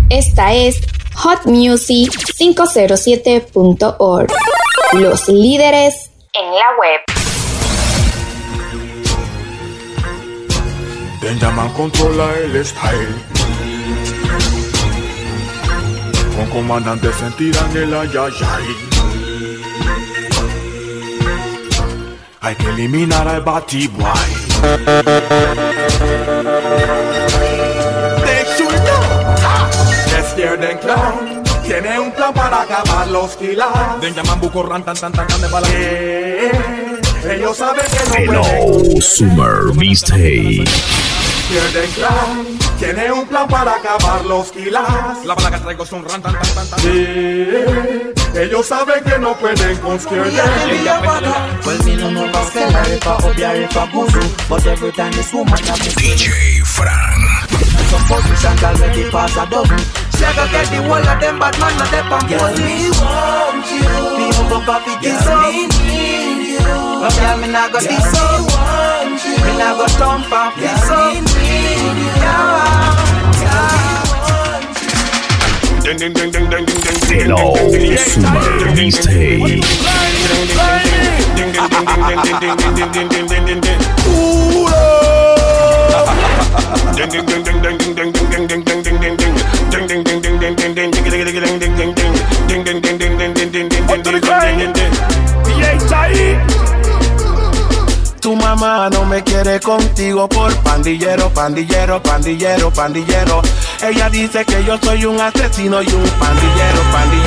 Esta es hotmusic507.org, los líderes en la web. Benjamin controla el style. Con comandante sentirán el ayayay. Hay que eliminar al Batty Boy. De chulo. Despierten clown. Tiene un plan para acabar los kilas. Benjamin Bucorran tan de bala. Ellos saben que no Hello, Summer Mistake. Pierden clown, tiene un plan para acabar los kilas. La bala que traigo son ran tan. Sí, ellos saben que no pueden con Well, me no know about Stella, if I obey, if I voodoo. But every time this woman have me DJ Fran. some positions already pass a dozen. She a go get the whole of them bad man not them and pose me. Want you, people go papi kiss up. Need you, but girl me not go diss up. Me not go stomp and fist up. Hello, Summer Mistake. Tu mamá no me quiere contigo por pandillero. Ella dice que yo soy un asesino y un pandillero.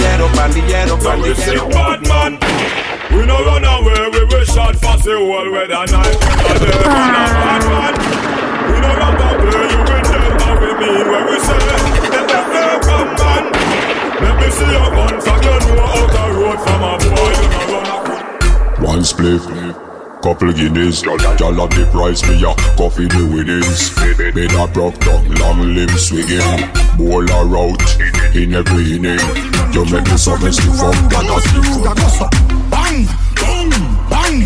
Batman, we no run away, we will shot fast the whole weather night. Batman, we no run away, you will tell how we mean when we say come man. Let me see your guns and you know how to road from a boy. You no run away. One spliff, couple guineas, y'all have the price, me a coffee the winnings. Bed a broke down, long limb swinging. Bowl a route in every inning. You make me so messy from Ghana to Bang, boom, bang.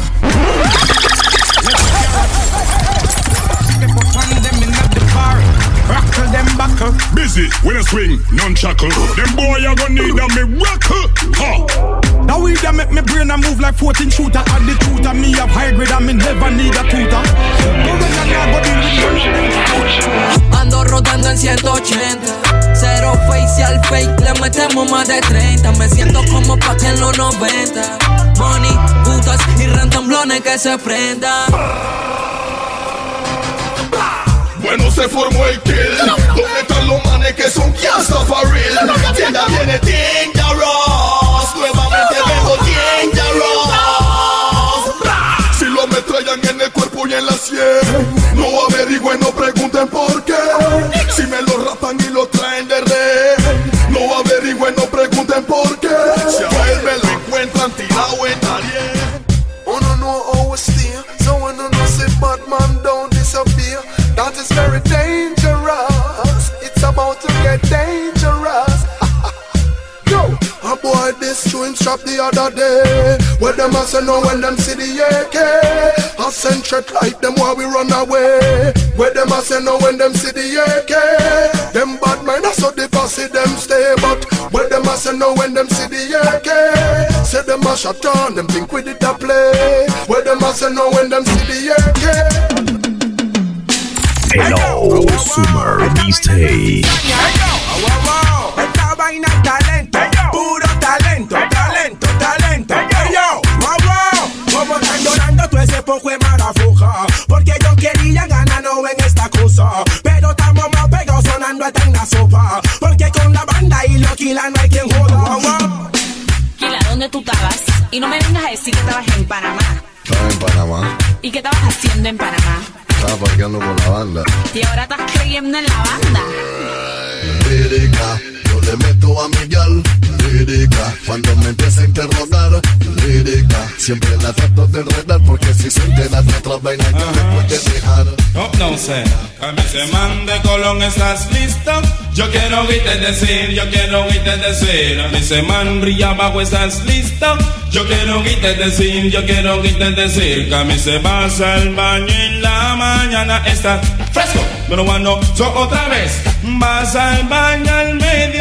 Rockle them buckle. Busy with a swing, non-shackle. Them boy you gonna need a miracle. Ha! Now we da make me brain a move like 14 shooter. And the truth of me have high grade and me never need a tutor. Ando rodando en 180. Cero facial fake, le metemos más de 30. Me siento como pa' que en los 90. Money, putas y rentamblones que se prendan. Bueno, se formó el kill. ¿Dónde están los manes que son gangsta for real? Tienda viene Dangerous. Nuevamente vengo Dangerous. Si lo ametrallan en el cuerpo y en la sien, no averigüen, no pregunten por qué. Si me lo rapan y lo traen de rey, no averigüen, no pregunten por qué. Si a él me lo encuentran tirado en alguien. Uno no always steer, so uno no say Batman don't disappear. That is very dangerous. It's about to get dangerous. Yo, a boy this twin strap the other day. Where them a say no when them see the AK. I send threat like them while we run away. Where them a say no when them see the AK. Them bad mind so they see them stay. But where them a say no when them see the AK. Say them a shut down, them think with it a play. Where them a say no when them see the AK. Hello, Summer Mistake. Esta vaina es talento, puro talento. Como están llorando todo ese poco de marafuja. Porque yo quería ganar no en esta cosa. Pero estamos más pegados sonando hasta en la sopa. Porque con la banda y los Kila no hay quien joda. Kila, ¿dónde tú estabas? Y no me vengas a decir que estabas en Panamá. Estaba en Panamá. ¿Y qué estabas haciendo en Panamá? Estaba parqueando con la banda. Y ahora estás creyendo en la banda. Lírica, yo le meto a mi gal. Lírica, cuando me empieza a interrogar. Lírica, siempre la trato de enredar. Porque si se entera de otras vainas que me puede dejar. No sé, a mí se mande Colón, ¿estás listo? Yo quiero oírte decir, a mí se man brilla abajo, ¿estás listo? Yo quiero oírte decir, que a mí se pasa al baño en la mañana, está fresco, pero cuando otra vez vas al baño al mediodía.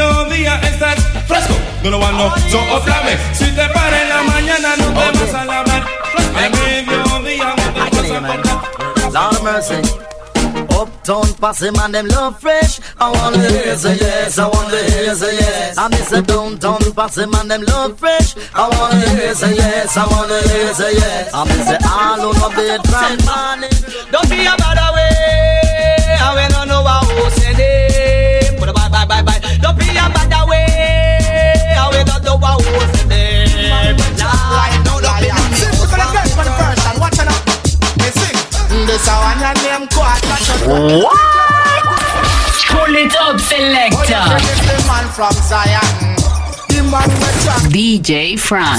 no lo want no. So otra vez, si te paras en la mañana no te vas a lavar. A mediodía no te vas a cortar. Lord mercy. Uptown posse man, them love fresh. I wanna hear say yes, I wanna hear say yes. I miss a downtown posse man, them love fresh. I wanna hear say yes, I wanna hear say yes. I miss it all on the bed from morning. Don't be a bad away. I will not know how say them. Put a bye. Don't be a bad away. I will not know how say them. Right now, don't be a bad away. Watch out. This one and them quarter. What? Pull it up, selector. Man from Zion. DJ Frank.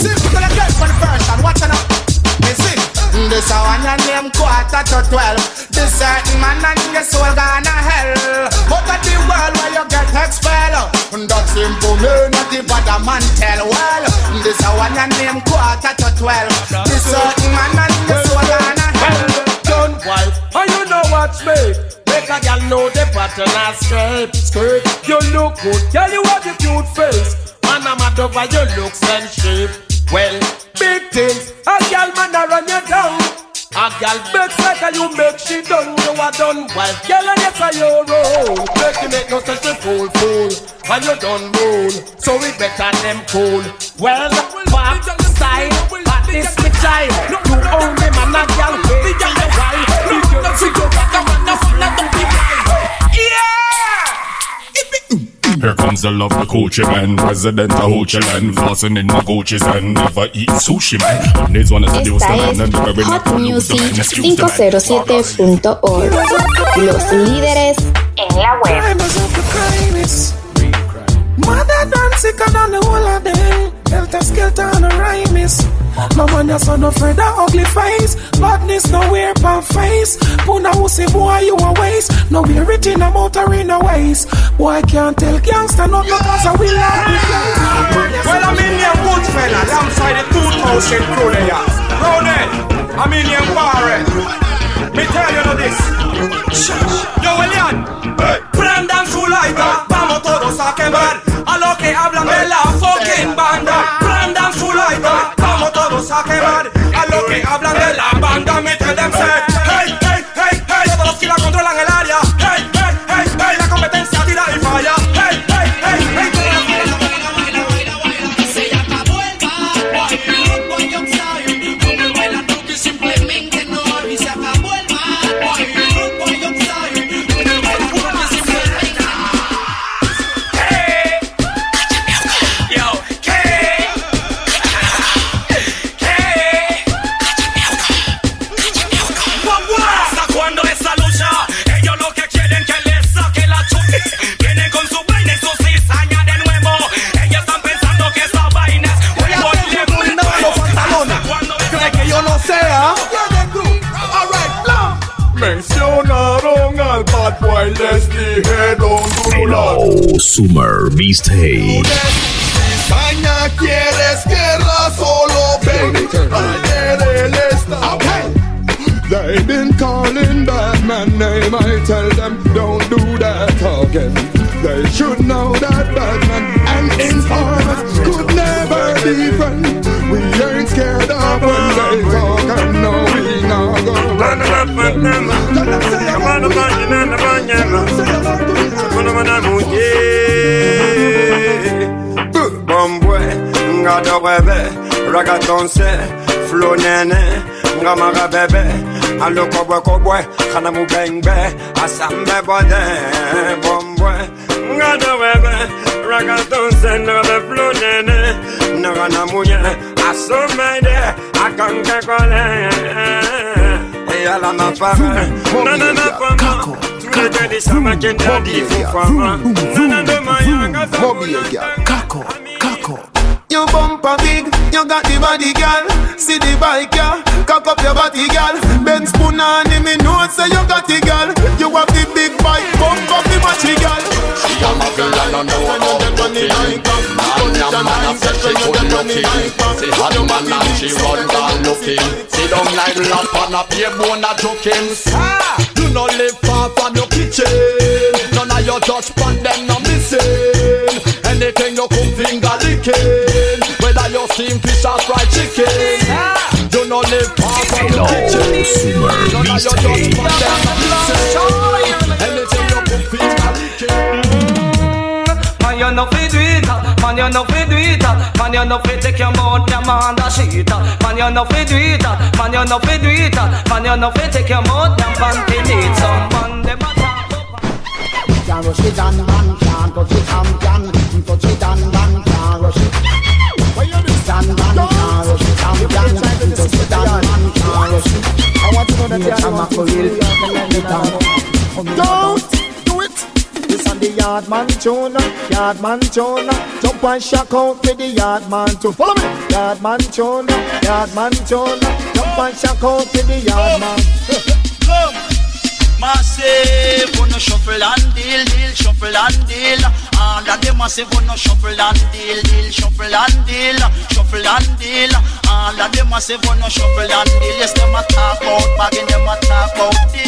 This one and them quarter to 12. This certain man and your soul gonna hell. But at the world where you get expelled. That simple me, not the bad man tell. Well, this one and them quarter to 12. This certain man and your soul gonna hell. Wife, and you know what's me. Make a girl know the pattern and skirt. You look good, girl, you have a cute face. Man, I'm mad over your looks and shape. Well, big things, a girl man a run you down. A girl makes like you make she done. You are done, wife, girl, and yes, you roll. Make no such a fool, and you done roll. So we better them cool. Well, pop style, at this me child. You own me, man, a girl, wait till you wild. Here comes the love the Gucci man, president of Gucci land, flossing in my Gucci's and never eat sushi man. Needs one to seduce the man and never really Hot Music 507.org. Los líderes en la web. Mother done sicker than the whole of them. Helter skelter and a rhyme is. No man ya son afraid of ugly face. Badness nowhere pan face. Puna who say boy you a waste. No be written a motor in a waste. Boy can't tell gangster not because I will love you. Well I mean you good fella alongside the 2000 crew there. Roadhead, I mean you Barrett. Me tell you this. Yo William, prendan su lighter. Vamos todos a quemar a lo que hablan de la fucking banda. Prendan su lighter. Vamos todos a quemar a lo que hablan de la banda. Me tell them say, hey, hey, hey, hey. Todos los que la controlan el área. Hey, hey, hey, hey. La competencia tira y falla. Hey, hey, hey, hey. Se acabó el bar, el rock yo sabe. Con el bailando que simplemente no. Y se acabó el bar, el rock yo sabe. Con el bailando que simplemente no. Mencionaron al bad boy, les dijeron Oh, Summer Mixtape. Cizaña, quieres guerra, solo ven. Ayer él está. They've been calling Batman name. I tell them don't do that again. They should know that Batman and informers could never be friends. We ain't scared of when they talk and no we not go run. Ngada bebe, ragaton se, flow nene, ngamara bebe, alo kobwe, kana mu bengbe, asambe bode, bombwe. Ngada bebe, ragaton se, ngada flow nene, ngana munye, asomede, akanke kole. Eya la mafara, nana na fama, tuwe di sama kenda di fufama, nana de mayanga Kako. You bumper big, you got the body, girl. See the bike, yeah. Cock up your body, girl. Ben spoon on him, me know say you got the girl. You have the big bike, bump up the matchy, girl. She a muggle and I know about the thing. Man a said she good looking. She had man and she run down looking. Sit down like lamp and a pay bone a joking. You no live far from your kitchen. None of your touch pan them no missing. Anything you come finger licking. or fried chicken. You no live far from the kitchen. Summer You just put them on the kitchen. Anything you put feet are leaking. Man, you no fit do it. Man, you no fit do it. Man, you no fit take your mouth, your man da shit. Man, you no fit do it. Man, you no fit do it. Man, you no fit take your mouth, your panty need. Some man dem a talk up. Can't rush it and man can't touch it and can touch it and man can't rush it. Stand man can't rush it and can touch it and man can't rush it. I want to know that you're not for real. Don't do it. This on the yard man tune, yard man tune. Jump and shock out with the yard man tune. Follow me. Yard man tune, yard man tune. Jump and shock out with the yard man. Come, massive, wanna shuffle and deal, shuffle and deal. All of them massive, wanna shuffle and deal, shuffle and deal, shuffle and deal. All of them massive, wanna shuffle and deal. Yes, them a talk out, bagging them a talk out deal.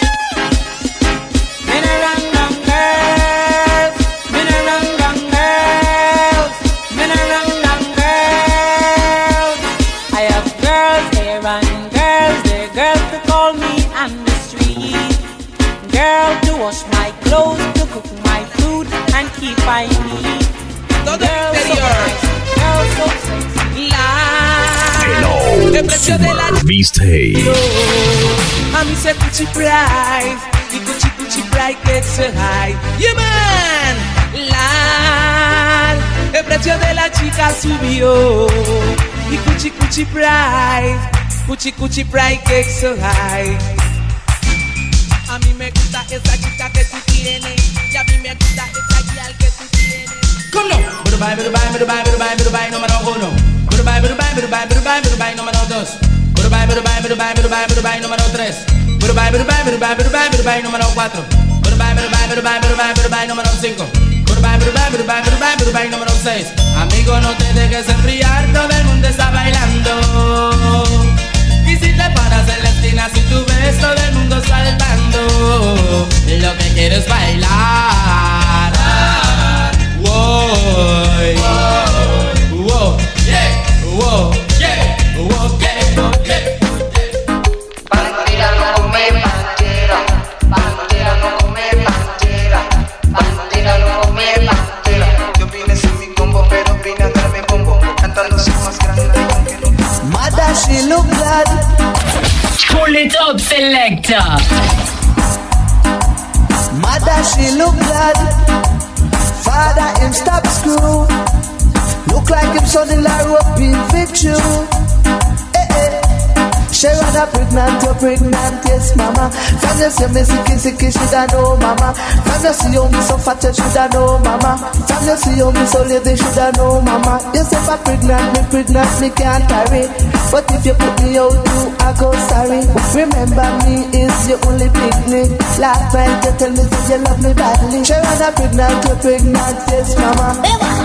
I have girls here and girls there, girls to call me on the street, girl to wash my clothes, to cook my food and keep my neat. Girls so nice, girls so sexy. Hello, Summer Mixtape. A mi se Gucci price, the Gucci price gets so high. Yeah man, la, el precio de la chica subió. The Gucci price gets so high. A mí me gusta esa chica que tú tienes, y a mí me gusta esa guial que tú tienes. Come no, Dubai número 1. Dubai número 2. Dubai número 3. Dubai número 4. Dubai número 5. Dubai número 6. Amigo, no te dejes enfriar, todo el mundo está bailando. Y si te paras en la esquina, si tú ves todo el mundo saltando, lo que quiero es bailar. Wow, wow, yeah, wow, yeah, wow, yeah. Bandera no come bandera, bandera no come bandera, bandera no come bandera. Yo vine sin mi combo, pero vine a darme bombo, cantando soy más grande. Mother, she look glad. Pull it up, selector. Mother, she look glad. Father, him stop screw. Look like him suddenly rope in victory. She rather pregnant, you're pregnant, yes mama. From you see me sicky, shoulda know mama. From you see you me so fat, you shoulda know mama. From you see you me so lazy, shoulda know mama. You say if I'm pregnant, me can't carry. But if you put me out, you I go sorry. Remember me is your only picnic. Last night you tell me that you love me badly. She rather pregnant, you're pregnant, yes mama.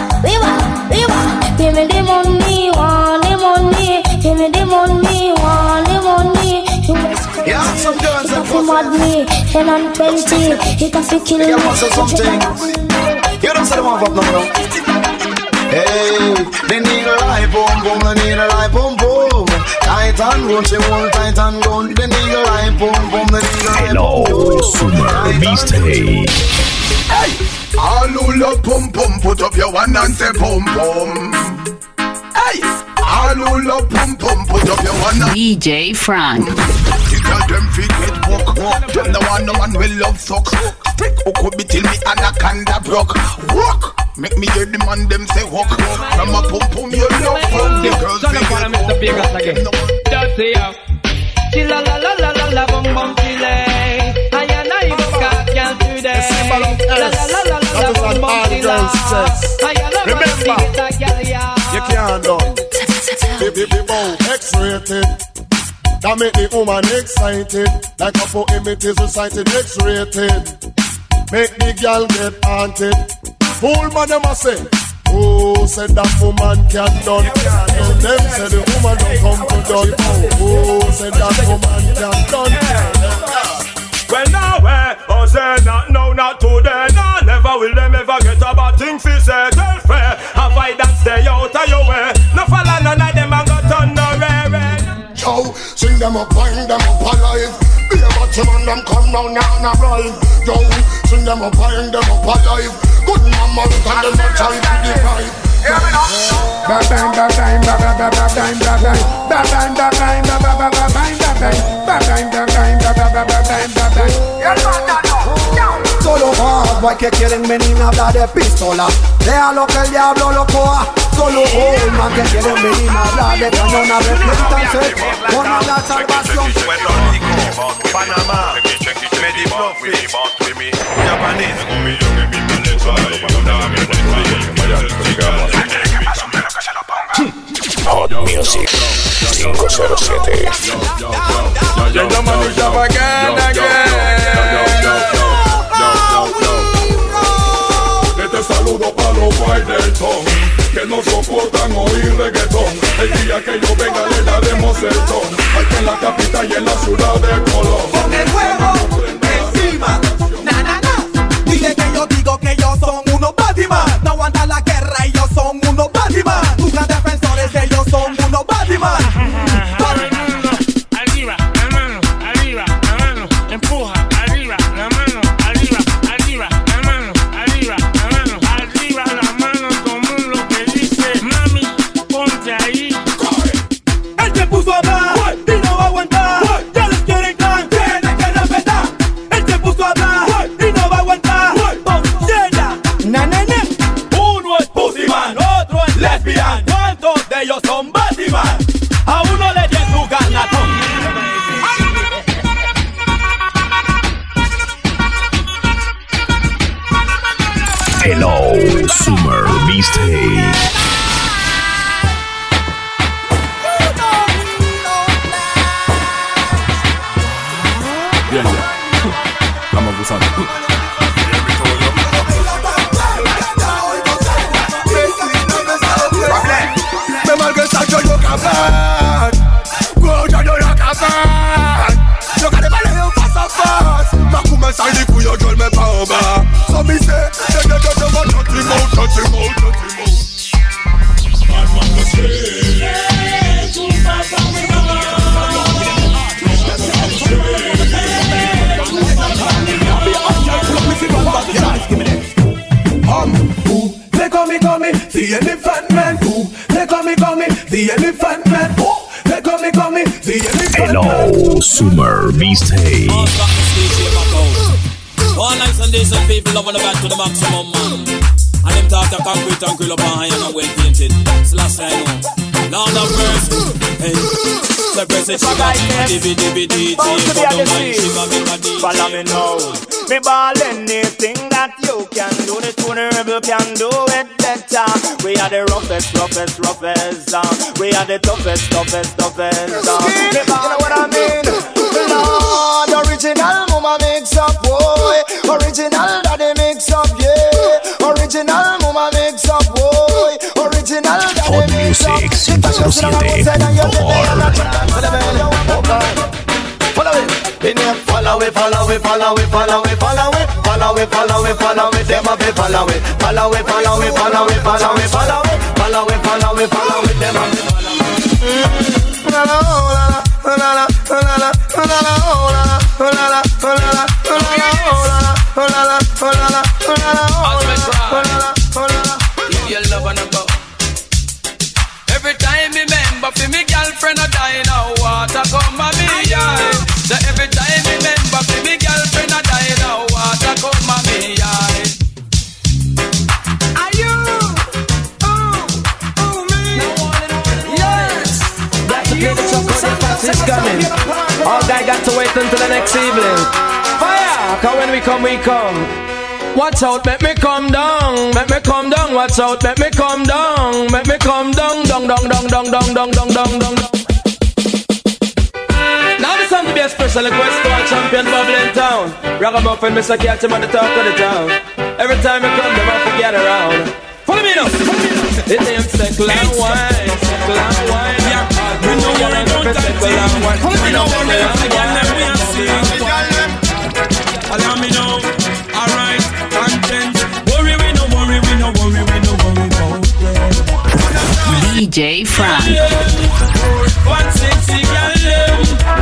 Give me the money, want the money. Give me the money, want the money. You must crazy. Yeah, some girls that fuck mad me. 10 and 20, it a fi kill me. You don't say the one up now. Hey, they need a light boom boom, they need a light boom boom. Tight and gun, she want tight and gun. They need a light boom boom, they need a light boom boom. Hello, Summer Mixtape. Hey, all who love pum pum, put up your one and say pum pum. Hey, all who love pum pum, put up your one and DJ Frank. Tell them fi get book. Them the one will love fuck. Take who could be till me anaconda broke. Walk, make me hear the man them say walk. From a pum pum you love fuck. The girls Turn up on Mr. Vegas again. Dirty up. Chilla la la la la la bum bum chile. I and I go cat girl today. La la la la la bum bum chile. I and I go cat girl ya. You can't do. Baby bow X-rated. That make the woman excited. Like a poem it is recited X-rated. Make the girl get haunted. Fool man them a say, oh, said that woman can't done. And them say the woman don't come to done. Oh, said that woman can't done. Well now oh say not now, not today. No, never will them ever get a bad thing fi say. Tell fair, have I that stay out of your way. No follow none of them and go to them up, wind them up alive. Be a batty man, them come down now and arrive. Yo, sing them up, wind them up alive. Good mama, look at them and try to deprive. Hear me now. Bang bang bang bang bang bang bang bang bang bang bang bang bang bang bang bang. Solo boy que quieren venir a hablar de pistola. Déjalo que el diablo lo coja. Solo man que quieren venir a hablar de cañona. Refléctanse con la salvación. Panamá, Hot Music 507. Este saludo para los Whiteyton que no soportan oír reggaetón. El día que yo venga le daremos el ton. Aquí en la capital y en la ciudad de Colón. Con el huevo encima, na na na. Dile que yo digo que ellos son unos Batman. No aguantan la guerra, ellos son unos Batman. Tus gran defensores, ellos son unos Batman. Arriba, la mano, arriba, la mano. Empuja, arriba, la mano, arriba, arriba, la mano, arriba, la mano, arriba, la mano. Como lo que dice, mami, ponte ahí. Él se puso a hablar y no va a aguantar. Ya les quieren can, tiene que respetar. Él se puso a hablar y no va a aguantar. Bocella, na na na. Uno es Pussyman, otro es lesbian. ¿Cuántos de ellos son Batman? A uno le dio su ganatón. Hello, Summer Mistake. Bien, ya. Vamos gozando. Me malgré yo capaz. Yo capaz. Yo que pas les face à face. Ma coupe ça dit couille je le mets pas en bas. Sans misser, c'est de They call me the elephant man. They call me the elephant man. They call me the elephant man. Hello, Summer Mistake. All nice and decent people loving the back to the maximum, man. And them talk the concrete and grill up and iron and well painted. So last I know. Lord of mercy. Hey. The person she got DVD. Follow me now. Me ball anything that you can do. The Tony Rebel can do it better. We are the roughest. We are the toughest. Me ball, you know what I mean? Lord, original mama mix up, boy. Original daddy mix up, yeah. Original mama mix up, boy. Original Hot daddy mix up. Music 507. Follow it. Follow it, them a be follow it. Them a Every time me remember for me girlfriend a die now, water come a me eye. So every time me remember for me girlfriend a die now, water come a me eye. Are you? Oh me. Yes. Got to play the truck when the party's coming. All guy got to wait until the next evening. Fire! Cause when we come. Watch out, make me come down. Watch out, make me come down. Down. Now this time to be a special request to our champion Bubbling Town. Ragamuffin, Mr. Catch him at the top of the town. Every time I come, them have to get around. Follow me now. It ain't Seckle and Wine. Yeah, we know you're in no time. We know we're in allow me now, alright, content. Worry, we no worry about DJ Frank. One sexy girl,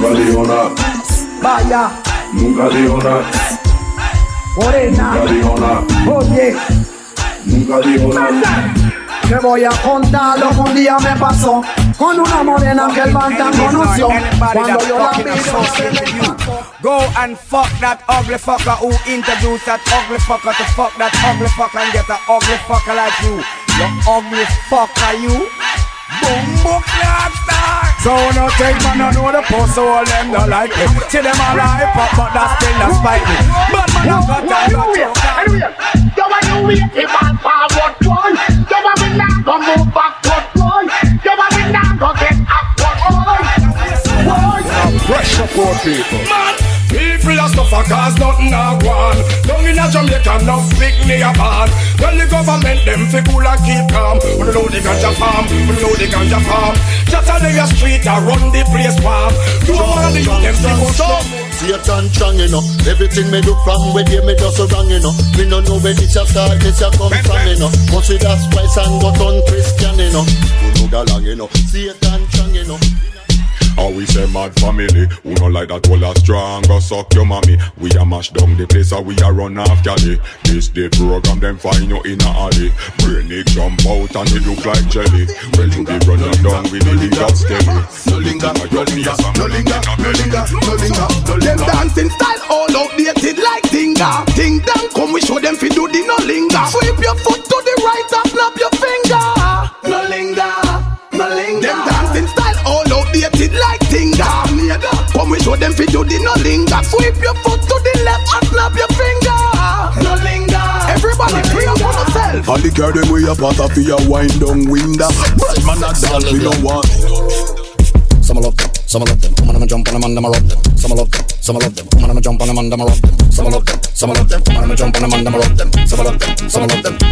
Nunca dijo nada. Vaya. Nunca dijo nada. Morena. Nunca dijo nada. Oye. Nunca dijo nada. Te voy a contar lo que un día me pasó con una morena que el Bantan conoció. Cuando yo la vi, go and fuck that ugly fucker who introduced that ugly fucker to fuck that ugly fucker and get an ugly fucker like you. You ugly fucker, you. Boom, so no take man, I know the post, so all them don't like it. See them all hype up, but that's still not spite me. But man, I got time to anyway, you want you waiting man forward boy. You want me now go move backward boy. You want me now go get upward boy. Pressure for people. Man, people are suffer cause nothing a go on. Down in a Jamaica, no pick me a band. Tell the government them fi cool and keep calm. We know the ganja farm, we know the ganja farm. Just on the street I run the place warm. Do all of the youth them fi go stop. Satan strong, you know. Everything me do from where they me just so wrong, you know. Me no know where this a start, this a come from, you know. Consider spice and got on Christian, you know. Who know the long, you know. Satan strong, you know. How we say mad family, who no like that whole a strong, go suck your mommy. We a mash down the place and we a run after the. This day program them find you in a alley. Brain it jump out and it look like jelly. Well you be running down with the leader steady. No linger, no linger, no linger, no linger, no linger, no linger. Them dancing style all outdated like Tinga. Ting dang come we show them fi do the no linger. Sweep your foot to the right and snap your finger. No linger, no linger. Them dancing style all outdated like Tinga. Come we show them fi do the no linger. Sweep your foot to the left and snap your finger. No linger. Everybody pray on yourself. All the girl them way up out of your wind down window. But man a dance we don't want. Some love them, some love them. Woman I'ma jump on them and I'ma rock them. Some love them, some love them. Woman I'ma jump on them and I'ma rock them. Some love them, some love them. Woman I'ma jump on them and I'ma rock them. Some love them, some love them.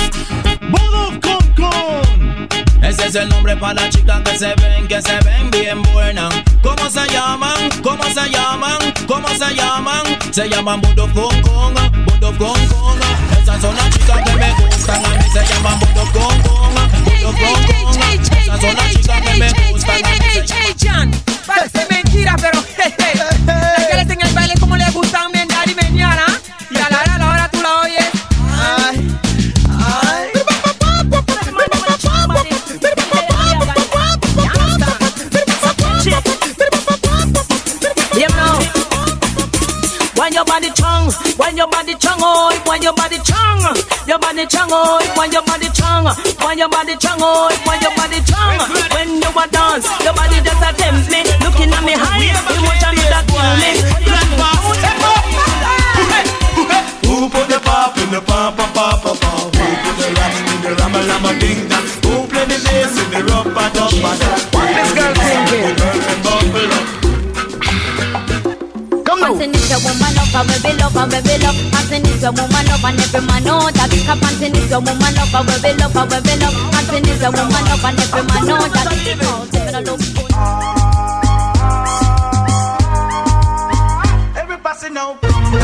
Bodo Concon. Ese es el nombre para las chicas que se ven bien buenas. ¿Cómo se llaman? ¿Cómo se llaman? ¿Cómo se llaman? Se llaman Bodo Concon, Bodo Concon. Esas son las chicas que me gustan, a mí se llaman Bodo Concon, Bodo Concon. Esas son las chicas que me gustan, a mí se llaman. Parece mentira, pero las que les en el baile como les gustan bien dar y menear, ¿ah? Y a la hora tú la oyes. Ay, ay. When your body strong, when your body strong, oh, when your body strong, your body strong, oh, when your body strong, when your body strong, oh, when your body strong. When you a dance, your body just a tempt me, looking at me high, emotion that kill me. Who put the pop in the pop, pop, pop, pop, pop? Who put the rap in the rama, lama, ding, dong? Who play the bass in the rock, pop, pop, pop? What this girl thinking? Panting is a woman up and we love and we love. Panting is a woman up and every man know that. Panting is a woman up and we love and we love. Panting is a woman up and every man know that. Everybody know.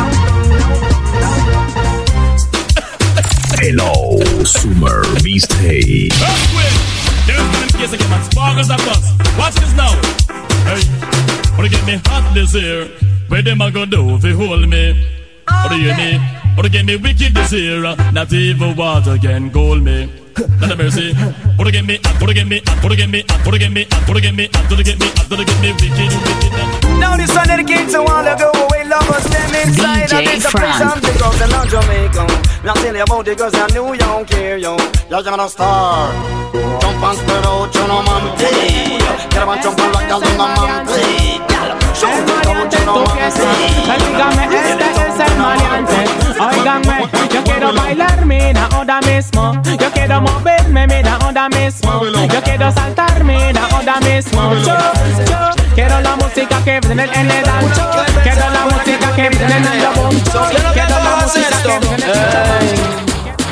Hello, Summer Mistake. There's one case I get my sparkles that bust. Watch this now. Hey, wanna get me hot this year? Where them a go do if you hold me? Or do you hear me? Or to get me wicked this year? Not even water can cool me. Not a mercy. Or to get me, or to get me, or to get me, or to get me, or to get me, or to get me, or to get me wicked, wicked. Now this one dedicated to all the go-away lovers, them inside of this prison. The girls in Jamaica. Now tell you about the girls in New York here, yo. You're a star. Jump and spread out, you know, man, play. Get up and jump and rock, you know, man, play. Show it out, you know, man, play. Dígame, este es el maleante. Óigame, yo quiero bailar, mira, ahora mismo. Yo quiero moverme, mira, ahora mismo. Yo quiero saltar, mira, ahora mismo. Yo quiero la música que viene en el dance. Quiero la música que viene en el boom. Quiero la música que viene en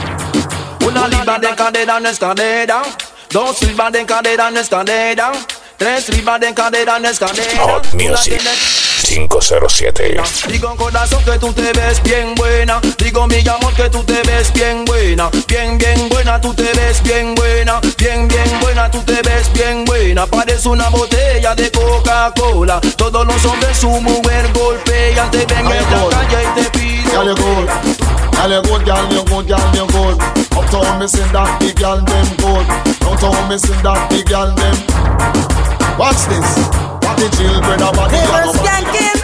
el Una liba de cadera no escalera. Dos silbas de cadera no escalera. Tres ribas de cadera en escalera. Hot Music 507. Digo corazón que tú te ves bien buena. Digo mi amor que tú te ves bien buena. Bien, bien buena, tú te ves bien buena. Bien, bien buena, tú te ves bien buena. Parece una botella de Coca-Cola. Todos los hombres su mujer golpean. Te ven en la calle y te piden. Girl, you good. Girl, you good, girl, you good, girl, you good. Uptown me sing that big girl them good. Downtown me sing that big girl them. Watch this. What the children are body. They were skanking,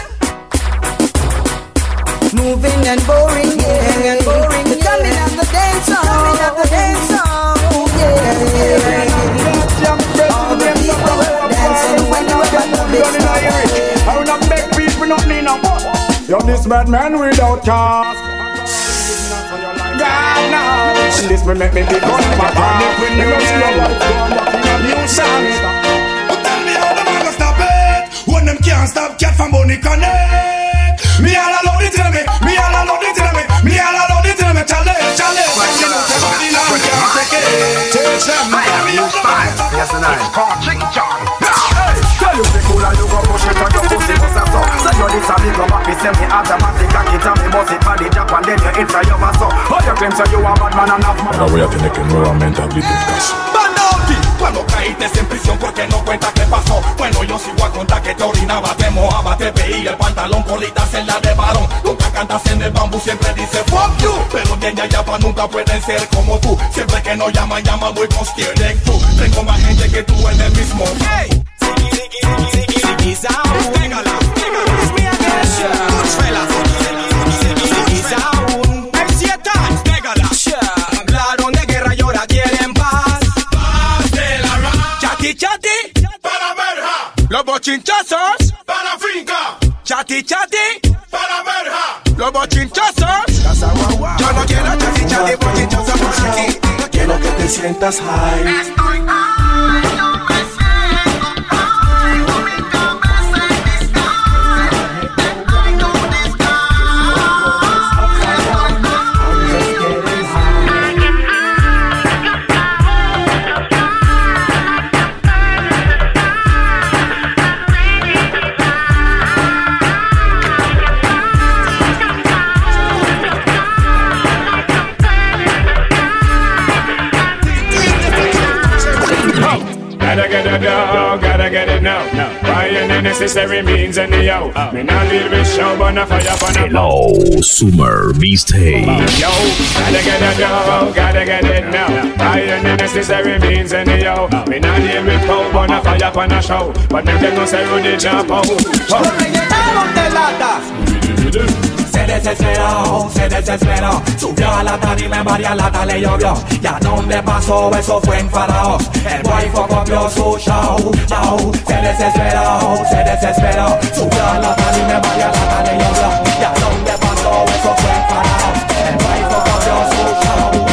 moving and boring, yeah, and boring. They're coming at the dance song, coming at the dance song, yeah. All the people dancing when you were at the big song. I wanna make people not need no more. You're this bad man without cause. God, no. And this will make me big on my panic when you see your life going up in a new song. Tell me how the man stop it when them can't stop cat from Bonnie Connect. Me all alone it tell me, me all alone it tell me, me all alone it tell me. Challenge, challenge. You know somebody now can't take it. Teach them. Miami on the man. Yes, the nine. Chicken chop. Tell you the cool and you go push it on your pussy must have so. Say you this a big go back, me send me automatic and it and me bust it by the jack and then you inside your vaso. How you claim so you a bad man and half man? Ahora voy a tener que nuevamente abrir el caso. Bandauti, cuando caíste en prisión porque no cuenta qué pasó. Bueno, yo sigo a contar que te orinaba, te mojaba, te veía el pantalón, colitas en la de varón. Nunca cantas en el bambú, siempre dice fuck you. Pero de allá pa' nunca pueden ser como tú. Siempre que no llama muy con scared like tú. Tengo más gente que tú en el mismo. Hey. Ziggy Sound, pégala, pégala. Es mi again, Goodfellas. Ziggy Sound, MC pégala. Hablaron de guerra y ahora quieren paz. Paz de la rap. Chati, chati, para verja. Los bochinchazos, para finca. Chati, chati, para verja. Los bochinchazos. Yo no quiero chati, chati, bochinchazos por aquí. No quiero que te sientas high. Estoy high, no me siento high. Bonita, besa en the sky. I know the sky. Gotta get it now, gotta get it now. By any necessary means and the yo. Me not deal with show, but no fire, but no. Hello, Summer Mistake. Yo, gotta get it now, gotta get it now. By any necessary means and the yo. Me not deal with cow, but no fire, but no show. But me them no say Rudy jump out. Se desesperó, subió a la tarima, varias latas le llovió. ¿Y a dónde pasó? Eso fue en Faraón. El wifi copió su show. Se desesperó, subió a la tarima, varias latas le llovió. ¿Y a dónde pasó? Eso fue en Faraón. El wifi copió su show.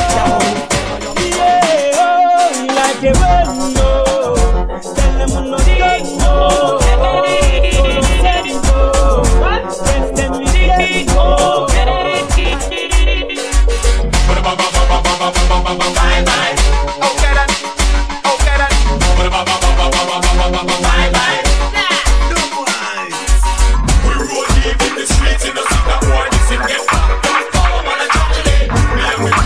Yeah, like a bueno, tenemos unos dignos. Bye bye. Okay then. Bye bye. We roll deep in the streets in the city. Boy, this is get back. Follow on the jungle. Me and we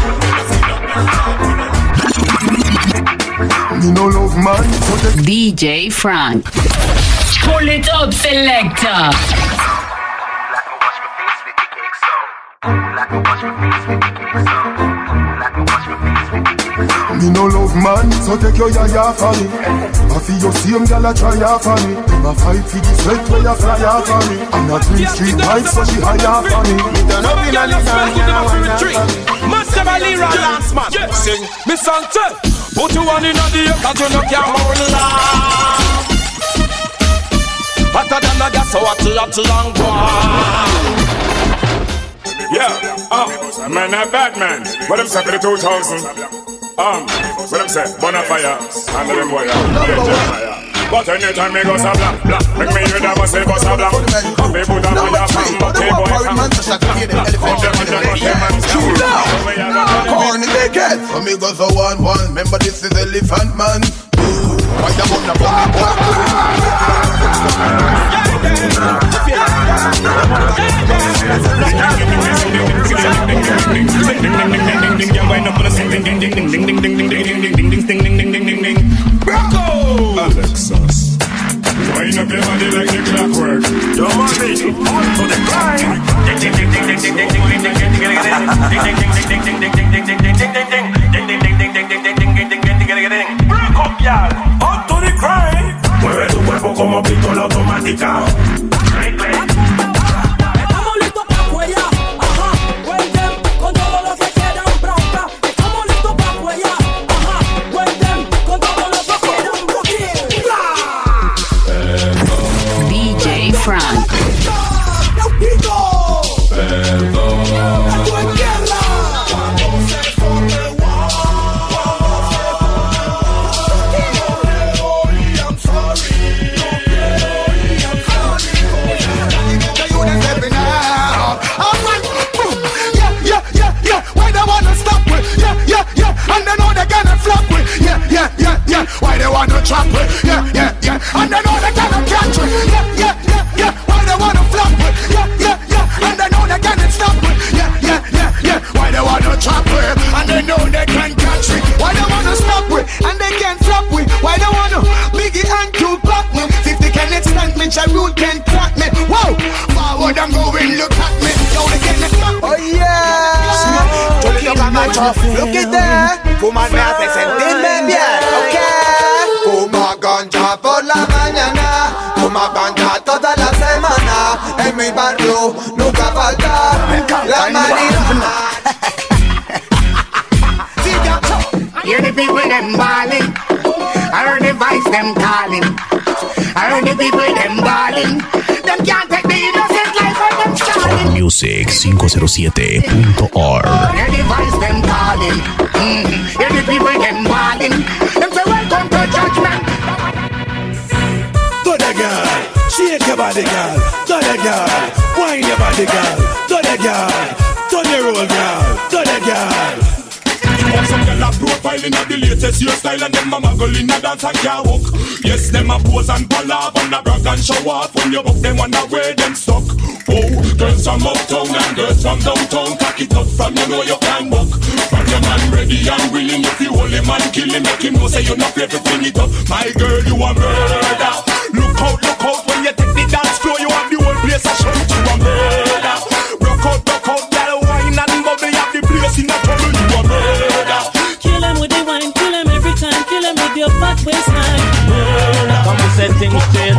Me no love man. DJ Frank. Pull it up, selector. Me no love man, so take your yaya for me. I feel your same girl a try for me. My fight for the sweat where you fly for me. I'm not in street life, so she hire for me. Me turn up in a little Master Valera dance man. Sing me song too. Put you on in the air, cause you know can't hold on. Hotter than a gas, so hot long one. Yeah, man, a bad man. What them say for the 2000? What them say? Bonafire, handle them boy. But anytime me go so black, make me hear that say go so black. Come be put on fire from bucky boy. Corny naked. So me go so one. Remember this is Elephant Man. Why the man a bum boy? Alexis, wind up your body like the clockwork. Don't worry, on to the grind. Break up, y'all. On to the grind. Mueve tu cuerpo como pistola automática. Estamos listos para cuellar. Ajá, cuenten con todo lo que quieran bronca. Estamos listos para cuellar. Ajá, cuenten con todo lo que quieran bronca. DJ Frank. Why they wanna trap it? Yeah, yeah, yeah. And they know they cannot catch it. Yeah, yeah, yeah, yeah. Why they wanna flop it? Yeah, yeah, yeah. And they know they cannot stop it. Yeah, yeah, yeah, yeah. Why they wanna trap it? And they know they can't catch it. Why they wanna stop it? And they can't flop it. Why they wanna Biggie and Tupac me? 50 can extend me, Ja Rule can't crack me. Whoa, forward I'm going, look at me. Yo, they can't stop me. Oh yeah. Look at that. Fuma me hace sentirme bien, ok. Fuma ganja por la mañana, fuma ganja toda la semana. En mi barrio nunca falta la marihuana. Hear the people them bawling, I heard the voice them calling, I heard the people them bawling. Them can't take the innocent life of them stalling. Music507.org. Hear the voice them calling, hear the people them bawling. Them say welcome to judgment. Do the girl, shake your body, girl. Do the girl, wine your body, girl. Do the girl, turn your roll, girl. Do the girl. Some girl a profiling of the latest hairstyle and them a muggle in a dance and can't walk. Yes, them a pose and ballab on the brag and show off. When you buck them wonder where them stuck. Oh, girls from uptown and girls from downtown, cock it up from you know you can walk. From your man ready and willing, if you hold him and kill him, make him know say you not afraid to fling it up. My girl, you a murder. Look out when you take the dance floor, you have the whole place a shout. You a murder. Rock out, girl, wine and bubble, you have the place in a trouble. You a murder. Kill him with the wine, kill him every time, kill him with your fat waistline. Come on, set things straight.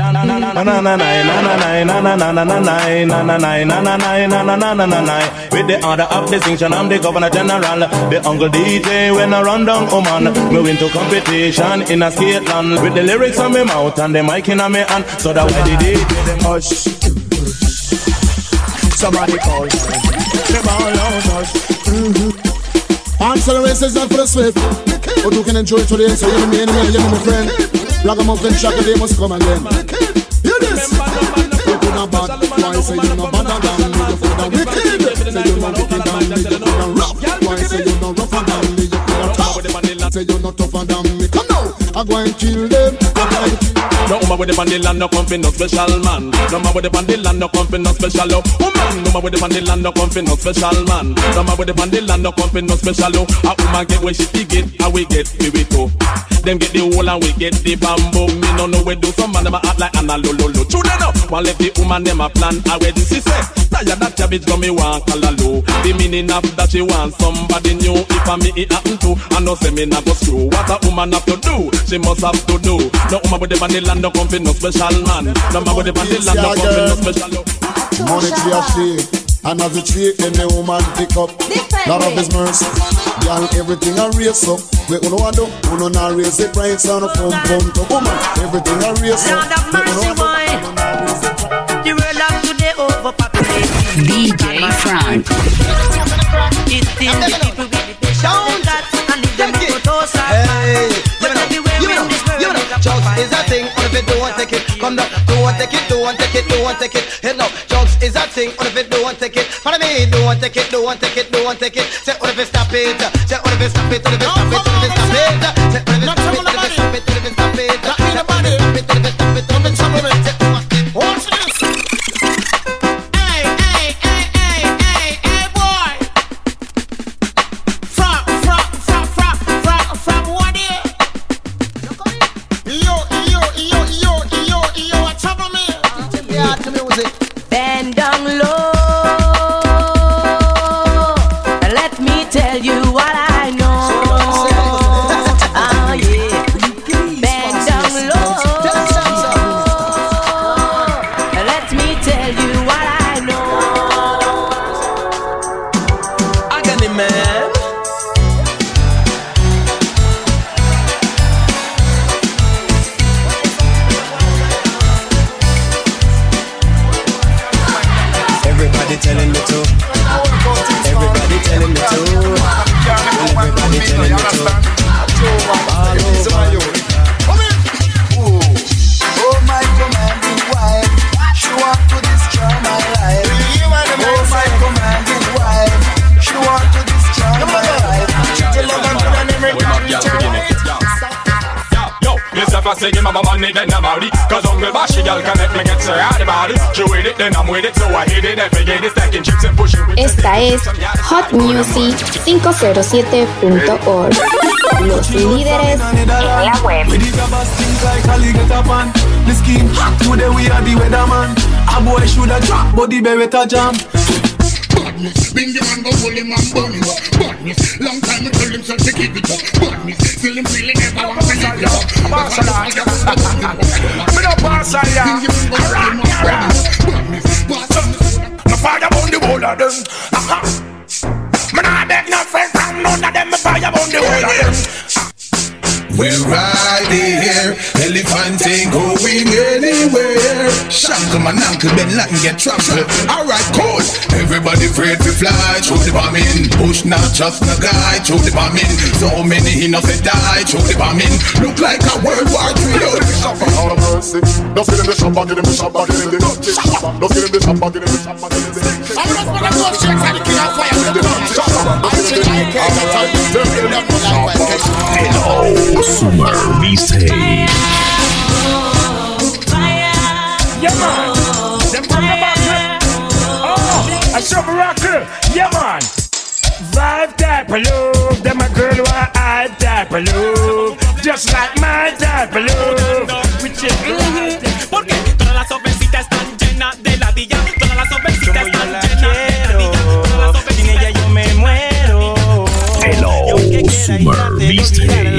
With the order of distinction, I'm the governor general, the Uncle DJ. When I run down Oman, me win to competition in a skate land. With the lyrics on my mouth and the mic in my hand, so that why the DJ them hush. Somebody call them all out, hush. Answer the races and for the swift. But you can enjoy today, so you know me, you know my friend. Ragamuffin Shaka, they must come again. Hear this. You could not bad, why say you not bad than me? You could not wicked. Say you not wicked than me, you could not rough. Why say you not rougher than me? You could not tough. Say you not tougher than me. Come now, I go and kill them. No woman with the bandilla, no comfy, no special man. No man with the bandilla, no comfy, no special woman. No man with the bandilla, no comfy, no special man. No man with the bandilla, no comfy, no special. A woman get where she get, and we get we go. Them get the whole and we get the bamboo. Me no know we do some man them a act like Anna Lolo. True they know. One let the woman them a plan already. She say, tired that cabbage got me want callaloo. The meaning of that she want somebody new. If I me it happen to, I know say me not go screw. What a woman have to do, she must have to do. No woman with the bandilla, no comfy, no special man. No man with the bandilla, no comfy, no special. Money to your slave, and as it shake, then the woman pick up. Lord of His mercy, y'all everything I raise up. We uno do, uno na raise the price on a phone to woman. Everything I raise up. Lord of mercy, boy. The world of today overpopulated. DJ Frank. It's still the people with the passion that and if them go to us. But everywhere in this world drugs is a thing, or if it don't take it, come down, don't take it, don't take it, don't take it. Hey no, drugs is a thing, or if it don't take it, follow me, don't take it, don't take it, don't take it. Say or if it stop it, say or if it stop it, or if it stop it, or if it stop it, say or if it stop it, or if it stop it, or if it stop it. say give my money then I'm out. Cause hungry bashy girl can make me get so out about it. She with it then I'm with it, so I hit it every day. They stacking chips and pushing. Esta es Hot Music 507.org. Los líderes en la web. The scheme hot today, we are the weatherman. A boy shoulda drop, but the beretta jam. Badness, bring the man go hold him and burn him up. Badness, long time I tell him so to keep it up. Badness, still him feeling never want to leave you up. Me no pass on ya. Me fire on the whole of them. Me nah beg no friend from none of them. Me fire on the whole of them. We're right here, elephant ain't going anywhere. Shackle man, uncle Ben Latin get trampled. Alright, cool. Everybody afraid to fly, throw the bomb in. Push not just no guy, throw the bomb in. So many enough to die, throw the bomb in. Look like a World War III. Just get in the shop, get in the shop, get in the shop. Just get in the shop, get in the shop, get in the shop. I'm not gonna go check for the king of fire. Hello, Summer Mixtape. Yeah man, them from the back. Oh, a super rocker. Yeah man. Vibe type of love. Them a girl who a hype type of love. Just like my type of love. Porque todas las jovencitas están llenas de ladilla. Todas las jovencitas están llenas de ladilla. Todas las jovencitas. Sin ella yo me muero. Hello, Summer Mixtape.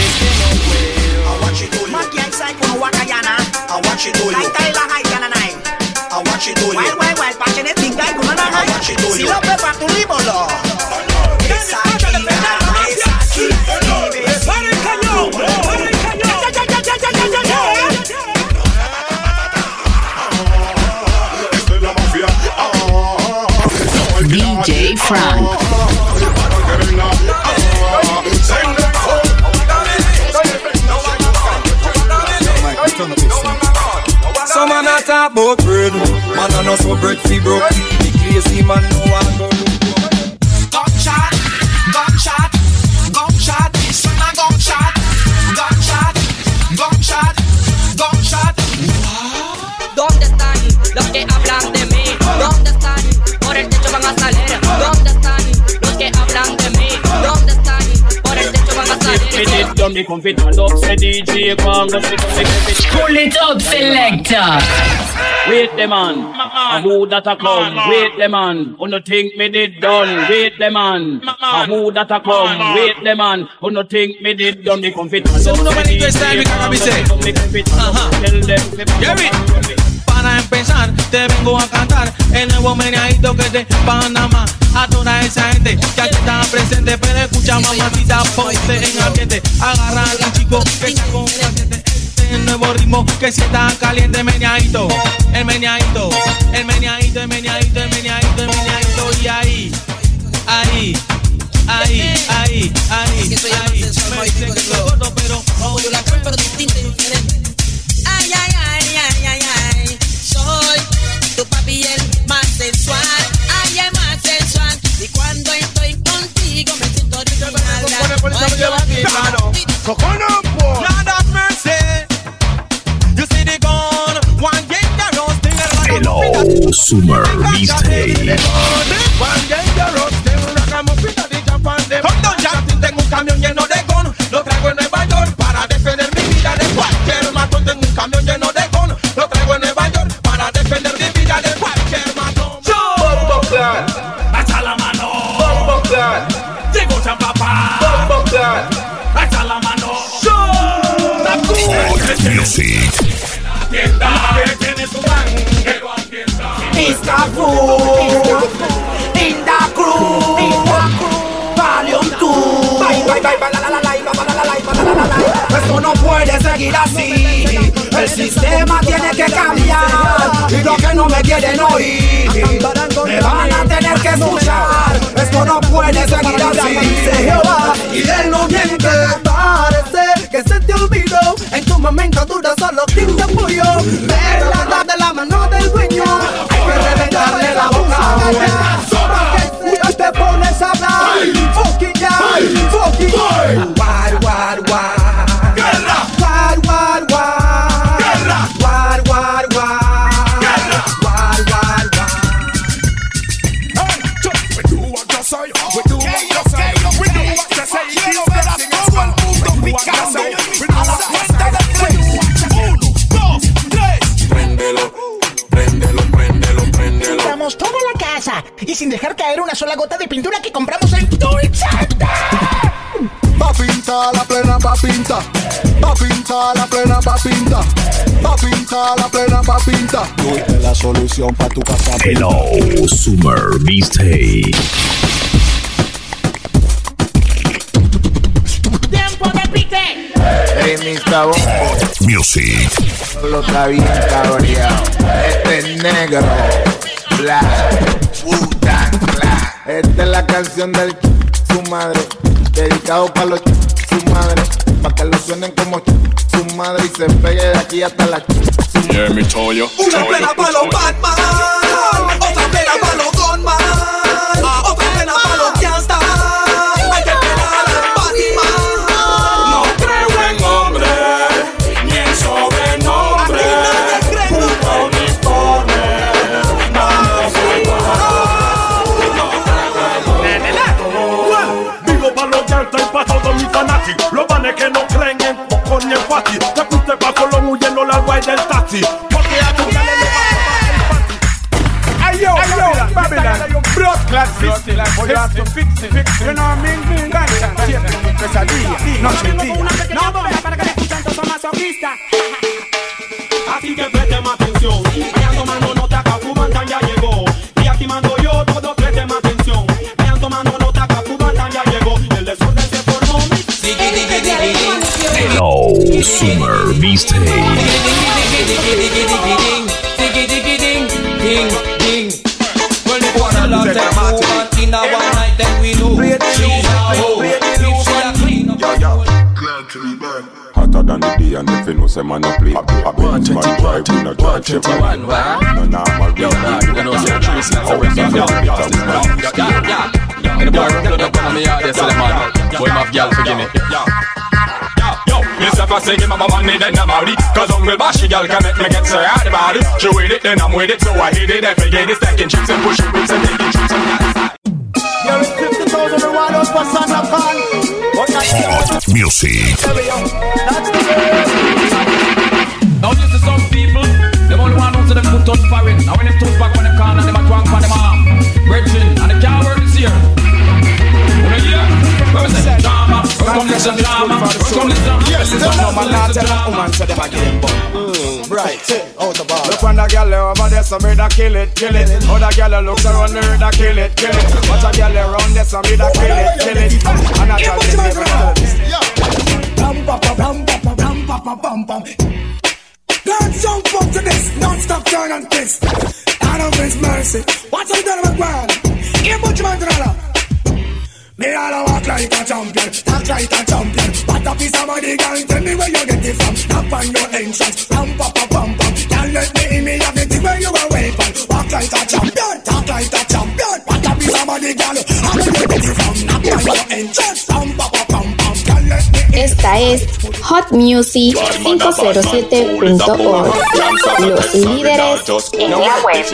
Si lo pepa tu líbolo. DJ Frank. Some man a talk about bread, man a no so bread fi broke. The crazy man no one go look. Gunshot, gunshot, gunshot, suena gunshot, gunshot, gunshot, gunshot. ¿Dónde están los que hablan de mí? ¿Dónde están? Por el techo van a salir. ¿Dónde están los que hablan de mí? ¿Dónde están? Por el techo van a salir. Pull it up, selector. Wait the man, and who that a come? Wait the man, who no think me did done? Wait the man, and who that a come? Wait the man, who no think me did done? Me come fit. Segundo manito está en mi cabeza. Ajá. Para empezar, te vengo a cantar el nuevo meneadito que es de Panamá. A toda esa gente que aquí está presente, pero escucha mamacita, ponte en ambiente. Agarra a un chico que está complaciente. El nuevo ritmo que si está caliente, meneadito, el meneadito, el meneadito, el meneadito, el meneadito, el meneadito. Y ahí, ahí, ahí, ahí, ahí, me dicen que soy gordo, pero yo la creo, pero distinta y diferente. Ay, ay, ay, ay, ay, ay. Soy tu papi el más sensual. Ay, el más sensual. Y cuando estoy contigo me siento original. Lord have mercy. You see the gun, one dangerous thing. Hello, Summer Mixtape. One dangerous thing. Ragamuffin de Japan. Hot dog Jack, tengo un camión lleno de gun. Lo traigo en Nueva York para defender mi vida de cualquier matón. Tengo un camión lleno de gun. Lo traigo en Nueva York para defender mi vida de cualquier matón. Bombo Clan, hasta la mano. Bombo Clan, llegó San Papá. Bombo Clan, hasta la mano. Music. Mr. Fool, in the crew, Volume 2. Esto no puede seguir así. El sistema tiene que cambiar. Y los que no me quieren oír me van a tener que escuchar. Esto no puede seguir así. Y él no miente. Parece que se te olvidó. En tu momento duro solo quien te apoyó. Ver la verdad de la mano del dueño. Hay que reventarle la boca. Porque si te pones a hablar, fucking ya, fucking. Guar, guar, guar. Guar, guar, guar. limpiamos toda la casa y sin dejar caer una sola gota de pintura que compramos en Dulceta. Pa' pintar la plena, pa' pintar. Pa' pintar la plena, pa' pintar. Pa' pintar la plena, pa' pintar. Dulce la solución pa' tu casa. Hello, Summer Mixtape. ¡Tiempo de pite! Hey, Mr. Bombo. Music. Lo está bien cabreado. Este es negro. Black. Wu-Tang Black. Esta es la canción del su madre. Dedicado para los su madre. Pa' que lo suenen como su madre y se pegue de aquí hasta la Yeah, me told you. Una plena pa' los Batman. Otra plena pa' los Gunman. Otra plena pa' los Gangsta. Hay que pegar al Batman. No creo en hombre, ni en sobrenombre. Puta uniforme, vamos a Vivo pa' los Gangsta y pa' todos mis fanáticos. Los vanes que no creen en poco ni en fácil. Te puse pa' Colón huyendo la guay del taxi. Porque a tu gale le va a el party. Ayo, Babylon, blood clad fisting. But you have to fix it. You know what I mean? Gangsta, siempre, pesadilla, noche y día. No, para que le escuchen todos masoquistas. Así que presten atención. Vayan tomando nota que Cubantan ya llegó. Y aquí mando yo, todos presten atención. Vayan tomando nota que Cubantan ya llegó. El desorden se formó. Hello, Summer Mixtape. Hotter than the day and if you know say man no play. A Benz man drive, we no drive Chevrolet. No normal real man. You know say 3 cents a week. In the bar, blood up on me yard, they say the man. Boy, my girl forgive me. Yo, Mr. Fussy, give my money, then I'm out it. Cause Uncle Bashy girl can make me get so hard about it. She with it, then I'm with it, so I hit it every day. They stacking chips and pushing whips and taking trips and that. Yo, it's 50,000 reward out for Son of Khan. Hot music. Now this is some people, them only want to them put touch foreign. Now when them touch back on the corner, them a drunk for them arm. Brethren, and the car work this year. Where was it? Drama. Where come this drama? Where come this drama? Yes, it's a number not tell a woman so them a game bomb. Right, out the bar. Look when the girl over there, so me da kill it, kill it. Other girl looks around her, da kill it, kill it. Watch a girl around there, so me da kill it, kill it. And I tell them never know. Bam, bam, bam, bam, bam, bam, bam, bam. Dance jump up to this, non-stop turn and twist. Out of His mercy, watch how you done with one. Give much man to the me all walk like a champion, talk like a champion. What a piece of body, girl, tell me where you get it from. Stop on your entrance, pam, pam, pam, pam, pam. Can't let me in me, have it where you are waiting. Walk like a champion, talk like a champion. What a piece of body, girl, how do you get it from? Stop on your entrance, pam, pam, pam, pam, pam. Can't let me in. Esta es Hot Music 507.org, los líderes en la web.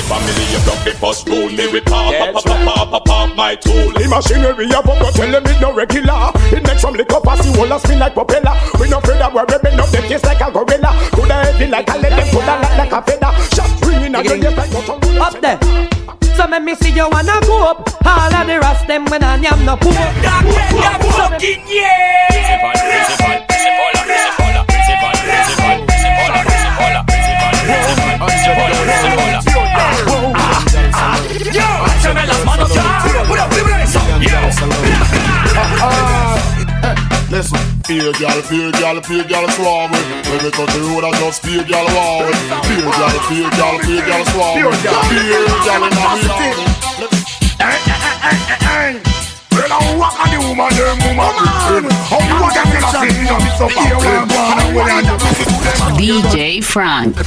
The machinery up, but tell them it's no regular. It makes some liquor pass you all spin like propeller. We no afraid that we're ripping up the case like a gorilla. Could I heavy like a let them put a lot like a feather. Shot ringing and your left like up there. So me see you wanna go up. All of the rest them when I am no poor. That fucking yeah. Listen, pay girl, swarm with. When we touch the road, I just pay girl wow with. Pay girl, swarm with. Pay girl in a well, I walk on the woman, how you want them DJ Frank.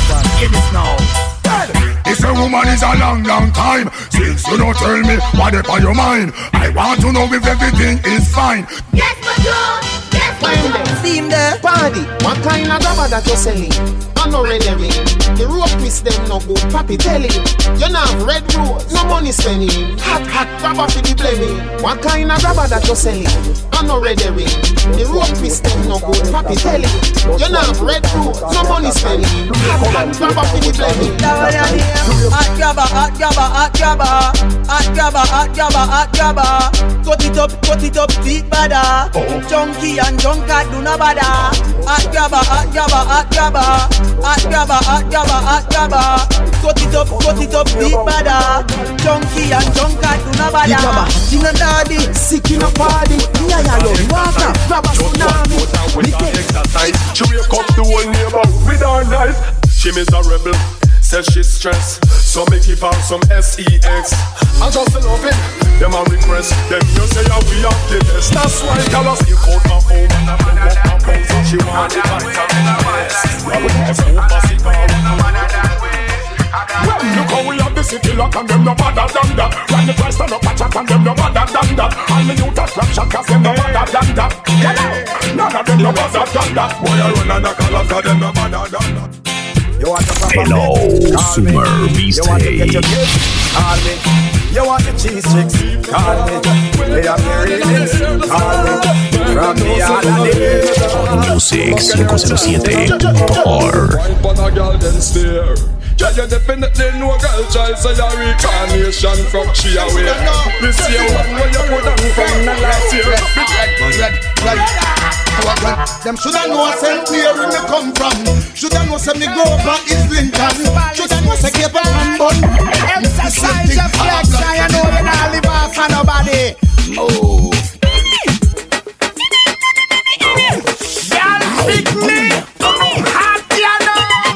This a woman is a long, long time since you don't tell me what is on your mind. I want to know if everything is fine. Yes, Patron. See him there, party. What kind of rubber that you're selling? I'm not ready. The rope twist them no good. Papi tell you, you not have red rose, no money spending. Hot rubber for the blaming. What kind of rubber that you're selling? I'm not ready. The rope twist them no good. Papi tell you, you not have red rose, no money spending. Hot rubber for the blaming. Hot grabber, hot grabber, hot grabber. Hot grabber, hot grabber, hot grabber. Cut it up, deep bada. Junkie and junker do no bada. Hot grabber, hot grabber, hot grabber. Hot grabber, hot grabber, hot grabber. Cut it up, deep bada. Junkie and junker do no bada. In a daddy, sick in a party. Yeah, water, grab a tsunami. She wake up the whole neighbor with her knife. She miserable, says she's stressed, so me give her some sex. I just love it, them a request. Them you say yeah, we have the best. That's why girl still out my phone and I bring up my phone. So she want the best. I would have smoke a cigar. Well, look how we have the city lock and them no better than that. When the price turn up a chat and them no better than that. All the youth a clap shot cause them no better than that. None of them no better than that. Boy I run and a call after them no better than that. Hello, Summer Mixtape. Call me. You want the cheese chicks? Call me. They are very rings. Call me. From the other day. Music 507.org. Wipe on a girl then stare. Yeah, you definitely know girl child say a reincarnation from she away. This year one where you put on from the last year. Them shoulda know say where me come from. Shoulda know say me grow up at East Lincoln. Shoulda know say Cape and Bun. Exercise your flex, I know you not live off for nobody. Move. Y'all pick me. Hot piano.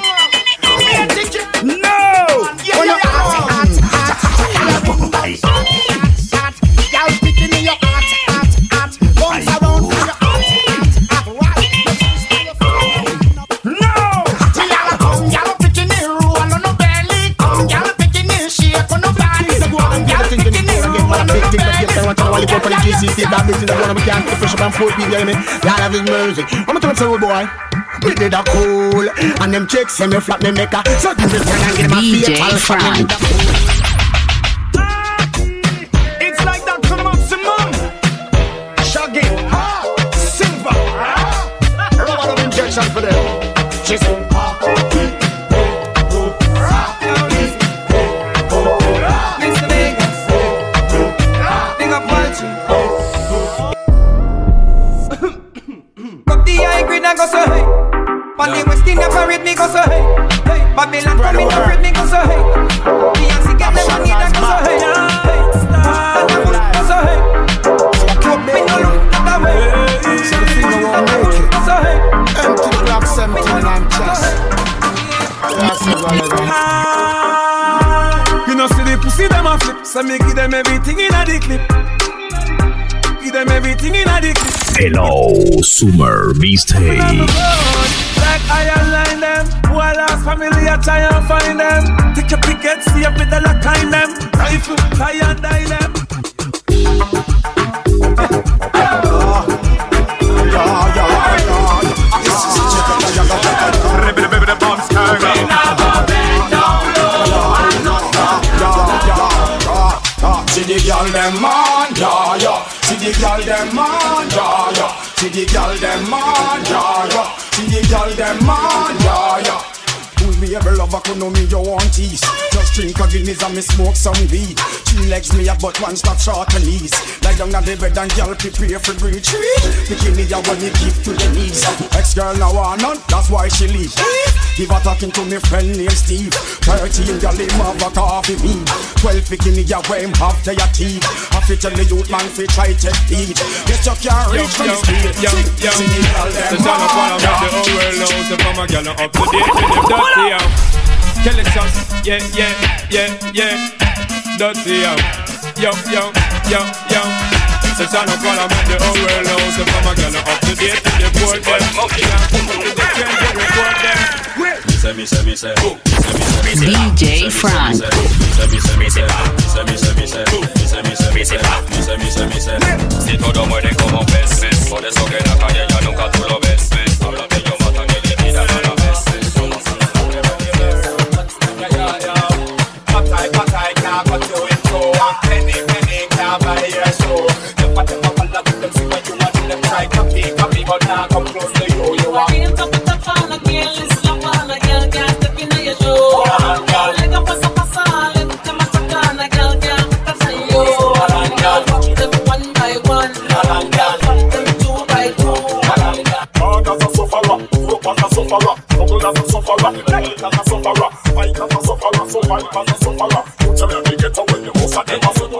No. Y'all picking me your hot. Bounce around for your hot. No. Y'all come, y'all picking me roll on no belly. Come, y'all picking me shake on no body. Y'all picking me roll on no belly. I'm a old boy. We did a cool, and them chicks say me flap me maker. So give me turn and give my DJ Frank. It's like that for maximum. Shaggy, silver, a lot of injection for them. She's go so hey. On the West Indian parade me go so hey. Babylon come in parade me go so hey. Beyonce get the money that go so hey. And the food go so hey. Up in the look that way. So the finger won't make it. So hey. Empty the Glock 17 and chest. You know see the pussy them a flip. So me give them everything in a the clip. Give them everything in a the clip. Hello, Summer Mixtape. Like I align them, who I lost family, I try and find them. Take your picket, see up with the lock in them. Rifle, try and die them. See the girl them man, yeah, yeah. See the girl them man, yeah, yeah. See the girl them man, yeah, yeah. See the girl them man, yeah, yeah. Who'll be able lover could know me you want tease. Just drink a Guinness and me smoke some weed. 2 legs me up but one stop short and knees. Lie down on the bed and girl prepare for breach. Bikini ya when you give to the knees. Ex-girl now want none, that's why she leave. Give her talking to me friend named Steve. 13 girl him have a coffee me. 12 bikini ya wear him after your teeth. I fit tell the youth man fi try take heat. Yes you can't reach from the speed. See the girl them man. The whole world knows if I'm a girl up to date with them dirty out. Collections, yeah. Dirty out. Yo. Since I don't call, I make the whole world knows if I'm a girl up to date with the board them. DJ Frank. Si todo muere como peces, por eso que la calle ya nunca tú lo ves. Hablan de ellos, matan y liquidan a la vez. Patai, can't cut you in two. Penny, can't buy your show. You put them up and let them see what you want to them try. Copy, but now come close to you. You are in top on a girl, it's up on a girl, can't step in your show. Like a pasa, Fight as a sufferer, so fight as a sufferer. Don't tell me I get away, the most of them are so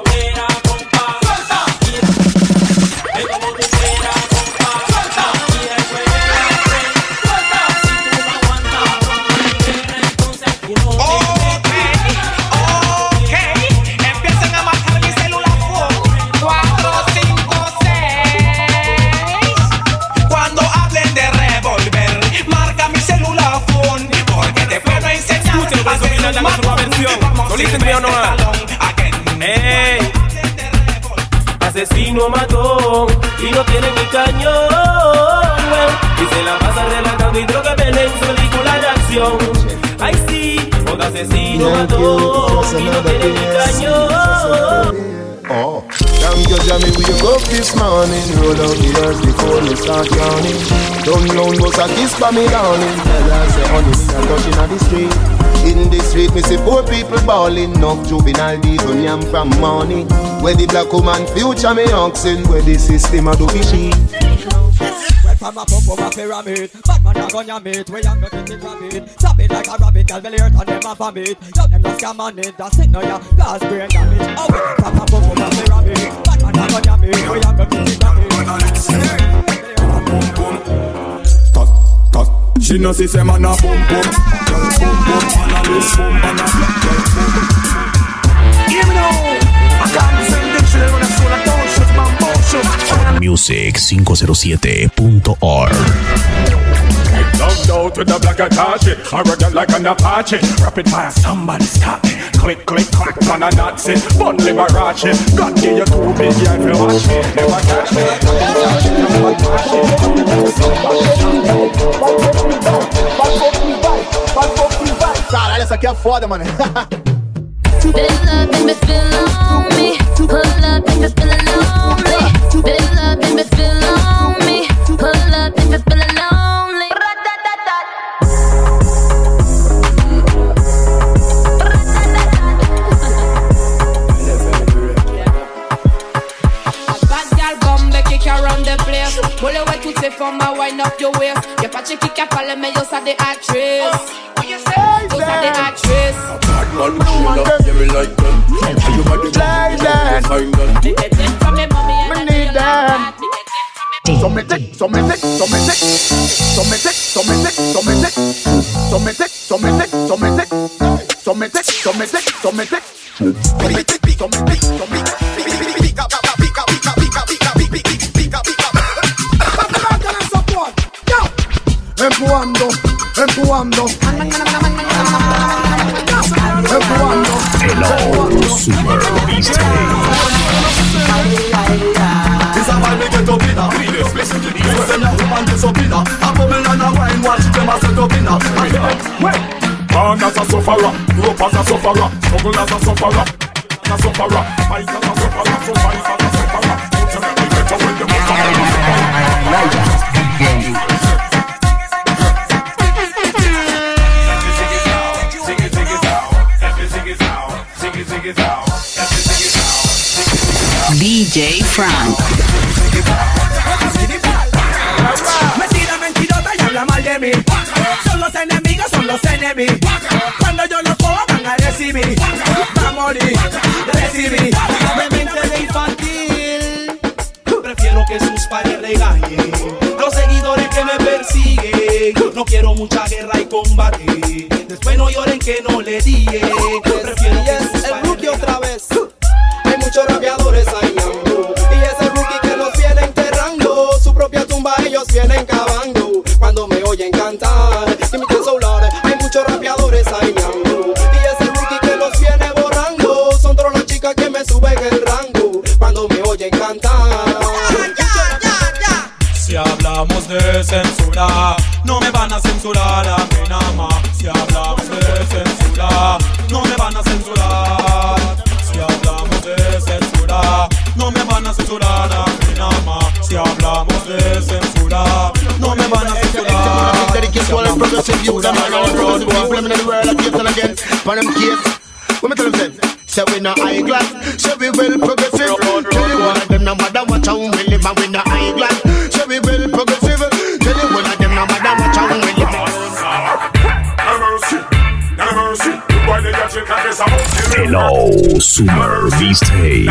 Hey, asesino mató y no tiene ni cañón, y se la pasa relatando y droga en su película de acción. Ay sí, otro asesino mató y no tiene ni cañón. Oh, damn you Jamie, we wake up this morning, roll out the earth before we start yawning. Downtown was a kiss by me darling, tell her say honey me a touching on the street. In the street me see poor people bawling, enough juvenile deeds on yam from morning. Where the black woman future me oxen, where the system a do the shit. From a pump of a pyramid, bad man a gun ya meet, we young get it rabbit. Stop it like a rabbit, girl belly hurt and them a vomit. Yo them just scam on it, that's it no ya, glass brain damage. Oh, from a pump of a pyramid, bad man a gun ya meet, we young get it rabbit. She no see say man a boom boom, boom boom, man a loose boom, man a black boom. Give me now, I can't send the children when I soon I don't shoot my motion. Music507.org. Logged out with the black Atashi, I run them like an Apache. Rapid fire, somebody stop me. Click, click, clack, man a Nazi. Bun Liberace, God give you too big, yeah, if you watch me. Never catch me. Cara, essa aqui é foda, mano. Fill up and be feel on me. Pull up and be feeling lonely. Fill up and be feel on me. Pull up and be feeling lonely. Bad girl bombe kick around the place. Bullet wet to say for my wind up your waist. Your patchy kick up all me, you saw the actress. You saw the actress. Bad man killer, yeah me like them. You body like that. Find them. From me mommy and Me need them. So me take, so me take, so me take, so me take, so me take, so me take, so me take, so me take, so me take, so me take, so me take, so me take. Empujando, empujando, empujando. Hello, Summer Mixtape. This a vibe we get up in a. Listen to these words and a woman gets up in a. A bubble and a wine, watch them a set up in a. Born as a sufferer, grew up as a sufferer, struggle as a sufferer, as a sufferer, fight as a sufferer, so fight as a sufferer. Don't tell me we get away the most of them. DJ Frank. Mentira, mentirota y habla mal de mí. Son los enemigos, son los enemigos. Cuando yo los cojo van a recibir. Va a morir, recibir. Obviamente de infantil, prefiero que sus padres regañen. Los seguidores que me persiguen, no quiero mucha guerra y combate. Después no lloren que no le dije. Prefiero que sus El rookie otra vez. Hay muchos rapeadores hallando. Y ese rookie que los viene enterrando. Su propia tumba ellos vienen cavando. Cuando me oyen cantar, que mi solar. Hay muchos rapeadores hallando. Y ese rookie que los viene borrando. Son todas las chicas que me suben el rango. Cuando me oyen cantar. Si hablamos de censura, no me van a censurar a mí nada más. Si hablamos de censura, no me van a censurar. Si hablamos de censura, no me van a censurar a mí nada más. Si hablamos de censura, no me van a censurar. Dedicate to all the progressive youth and all the progressive people in the world again and again. For them kids, what me tell them then? Say we no eyeglass, say we well progressive. Tell you one of them no matter what town we live and we no eyeglass. Say we well progressive. Tell you one of them no matter what town we live. No mercy, no mercy. Hello, Summer Mixtape.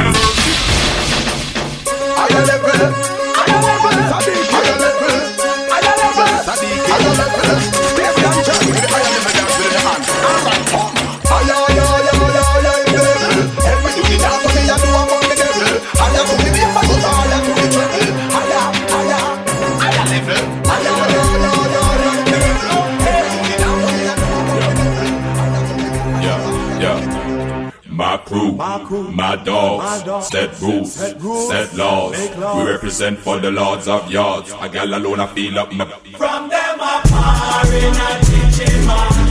My crew, my dogs, set rules, set laws. We represent for the lords of yards. A gal alone I feel up my. From them a par in a teaching man.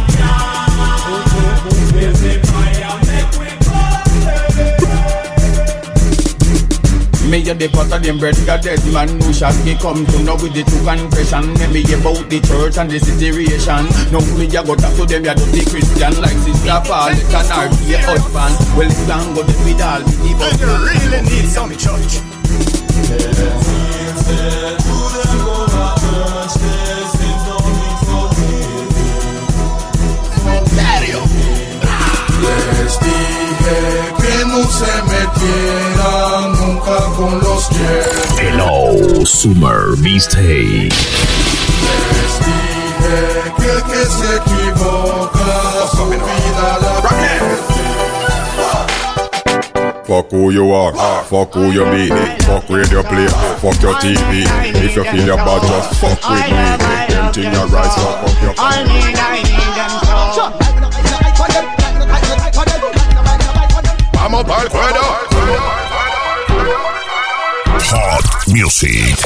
Me a the pot of them bread, got dead man who shall be come to know with the true confession. Me about the church and the situation. Now me a go talk to them, ya do the Christian like Sister Paul, it can be a husband. Well, it can go with all the people. You really need some church. Les dije que no se metieran nunca con los que. Hello, Summer Mixtape. Les dije que el que se equivoca su vida la Fuck who you are, fuck who you be, fuck radio play, fuck your TV. If you feel your bad, just fuck with me. Empty your rice, fuck up your I need them so. Vamos pa'l cuero. Hot Music.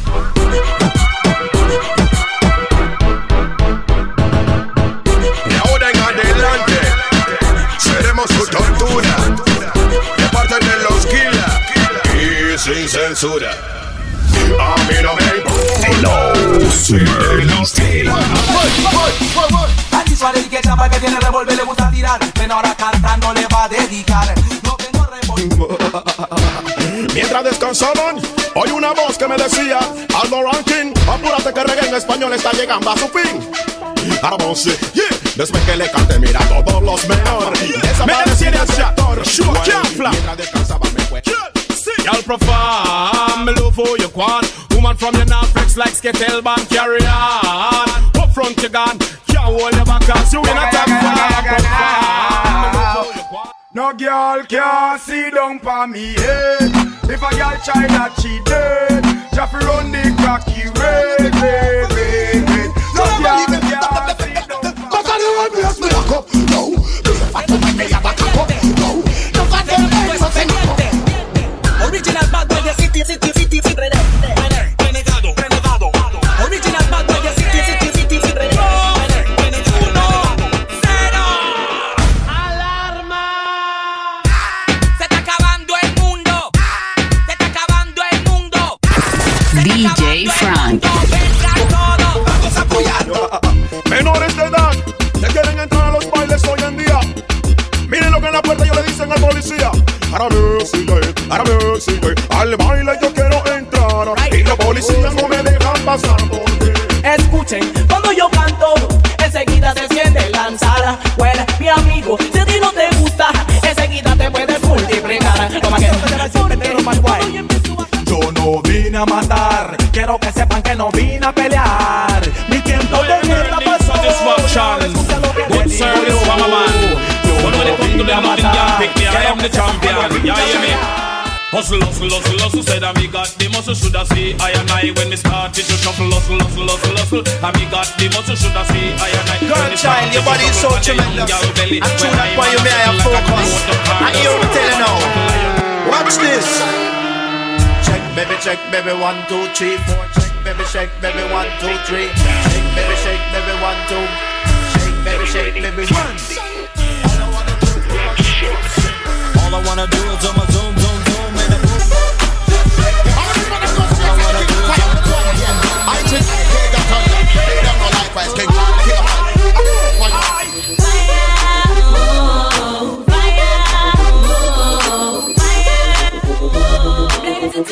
Y ahora en adelante seremos su tortura de parte de los killers y sin censura. A mí no me importa. Hello, Summer Mixtape. Aquí su dedicación para que tiene revólver, le gusta tirar. Pero ahora cantando le va a dedicar. No tengo revólver. Mientras descansaban, oí una voz que me decía: Aldo Ranking, apúrate que reggae en español está llegando a su fin. Arabonce, yeah. Después que le cante, mira todos los mejores. Desaparecí en el sector. Mientras descansaban me fue. Y'all perform, me love for you quan. Woman from your north flex like Sketel Band, carry on. Up front you gone, can't hold you back cause you in a top farm. No girl can see down for me head. If a girl try that she dead. Just run the cocky red. No girl can see down for me. Original bad boy de city renegado. Original bad boy de city renegado. 1, 0. Alarma. Se está acabando el mundo. Se está acabando el mundo. DJ Frank. Vamos a apoyarlo. Menores de edad que quieren entrar a los bailes hoy en día. Miren lo que en la puerta ellos le dicen al policía. Ahora me sigue, al baile yo quiero entrar. Y los policías no me dejan pasar porque escuchen, cuando yo canto, enseguida se siente lanzar. Bueno, mi amigo, si a ti no te gusta, enseguida te puedes multiplicar. Yo no vine a matar, quiero que sepan que no vine a pelear. Mi tiempo de guerra pasó. Good service from a man. But when it comes to them, nothing can pick me. I am the champion. You hear me? Hustle, said I me got the muscle. Should I see I and I when me started to shuffle. Hustle. I me got the muscle. Should I see I and I. Girl, child, your body is so tremendous. And true that why you may have focus. And here we tell you now. Watch this. Check, baby, 1, 2, 3, 4. Check, baby, 1, 2, 3. Shake, baby, 1, 2. Shake, baby, 1. All I wanna do is on my zoom, and a boom. All I wanna do is on my zoom. I think they don't know likewise. King,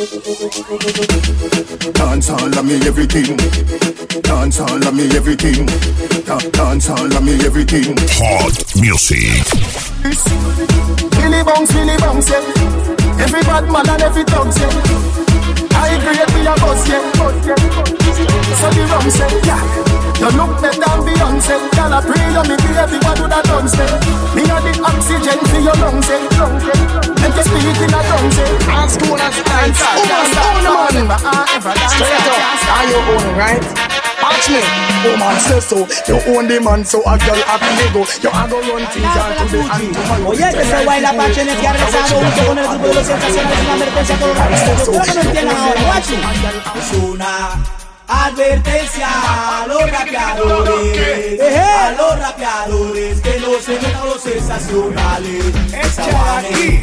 Dancehall of me everything. Dancehall of me everything. Dancehall of me everything. Hot music. Billy bounce, yeah. Every bad man and every dog, yeah. I agree with your boss, yeah. So the rum say, yeah. You look better than Beyonce. Girl, I pray you me baby, what do that done say? Me are the oxygen for your lungs, eh. And to speak in a tongue, say. I'm school and style. Own man. Straight up. Are you own, right? Watch me. Woman says so. You own the man, so a girl happy to go. You are going to run things out to the hand tomorrow. Oye, que se baila pasiones que ha regresado junto con el grupo de los sensacionales en la emergencia con el no entienden ahora. Watch me. Es una advertencia a los rapeadores, que no se metan los sensacionales. Echa aquí,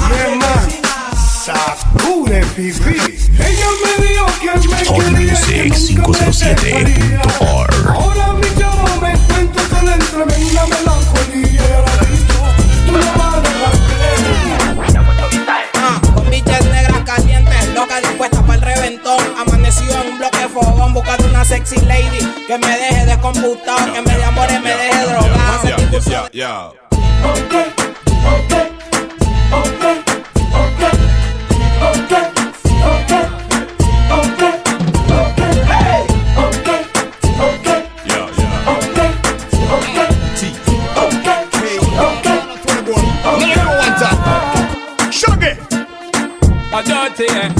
sacude pipí. Ella me dijo que me quería. Hotmusic507.org. Ahora mi chavo me encuentro con la tremenda melancolía. Con biches negras calientes, locas dispuestas para el reventón. Amanecido en un bloque de fogón, buscando una sexy lady que me deje descomputado, que me de amores me deje drogado. Dirty, eh?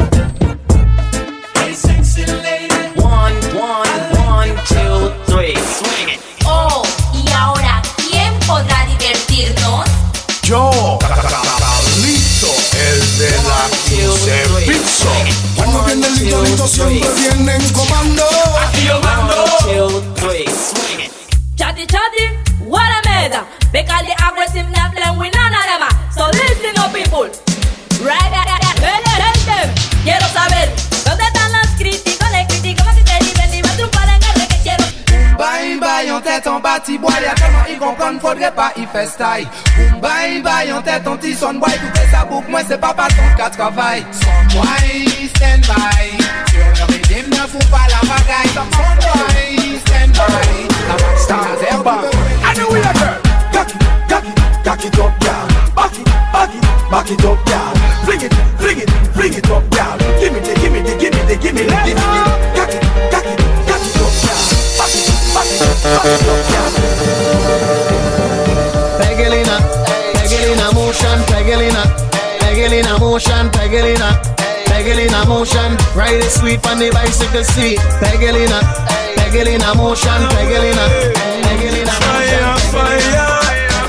Hey, sexy lady. 1, 2, 3, swing it. Oh, y ahora, ¿quién podrá divertirnos? Yo, Carlito, el de la 15 piso. Cuando viene el Lito siempre viene en comando. Aquí yo mando. 1, 2, 3, swing it. Chatty, what a meda. Because the aggressive not playing with none of them. So listen up, people. Right, quiero saber dónde están las críticos, les critico más que te divertis, tromper en el que quiero. Bye bye, on tête en bâti bois, y'a tellement y comprendre, faudrait pas y faire style. Bye bye, on tête en tisson bois, tout ça boucle, moi c'est pas ton cas de travail. Boy, stand by, sur le rythme ne fout pas la bagaille. Boy, stand by, la backstage est bas. I know we are girl. Cock it up, girl. Back it up, girl. Fling it up, girl. Give me the. Cock it up, girl. Back it up, girl. Pegelina motion, Pegelina motion, Pegelina motion. Ride it sweet on the bicycle seat. Pegelina motion, Pegelina motion.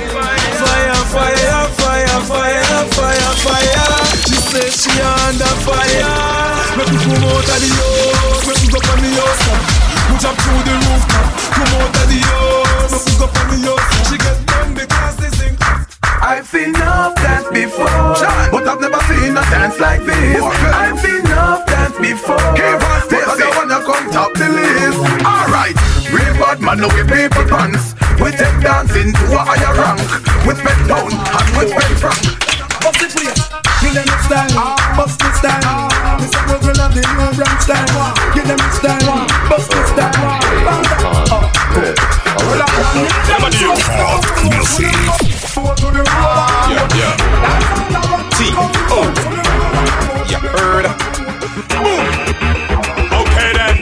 Fire. She says she under fire. Make me come out of the house. Make me go from the house. Put up through the roof. Come out of the house. Make me go from the house. She get done because they sing. I've seen enough dance before, but I've never seen a dance like this. I've seen enough dance before, but I don't wanna come top the list. Alright, real bad man, no we people pants. We take dancing to a higher rank. We spend down and we spend frank. Bust it clear, give them a style, bust it style. This is what we love, the new brand style. Give them a style, bust it style. Yeah. T.O. You heard? Boom. Okay then.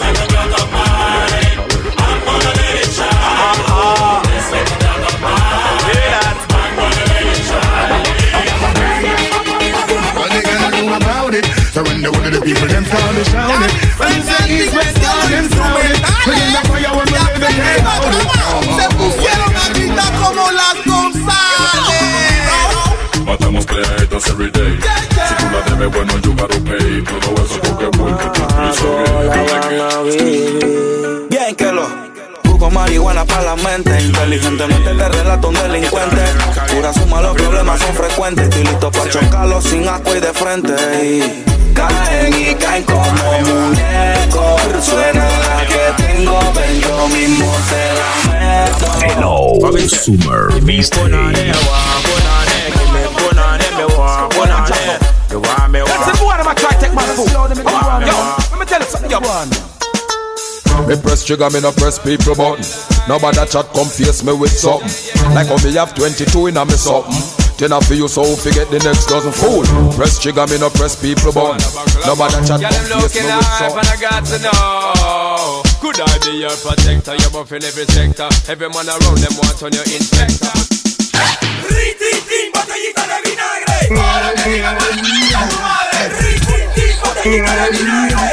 So when the one of the people them sound is shouting, friends and east, west, down and sounding. Bringing the fire when we live in here. Se pusieron a gritar como las González. Matamos pleitos every day. Si tú la debes, bueno, you gotta pay. Todo eso porque tu piso bien que lo busco marihuana para la mente. Inteligentemente le relato un delincuente. Pura suma, los problemas son frecuentes. Estoy listo para chocarlos sin asco y de frente. Y caen y caen como muñecos. Suena la que tengo, ven yo mismo se la meto. Hello, Summer Mixtape. Me press trigger, me no press people button. Nobody chat come face me with something. Like how me have 22 in a me something. Then I feel you so forget the next dozen fool. Press trigger, me no press people button. Nobody chat come face me with something. And I got to know, could I be your protector? You're buff in every sector. Every man around them want on your inspector. Ritin, botellita de vinagre. Para que diga botellita tu madre. Ritin, botellita de vinagre.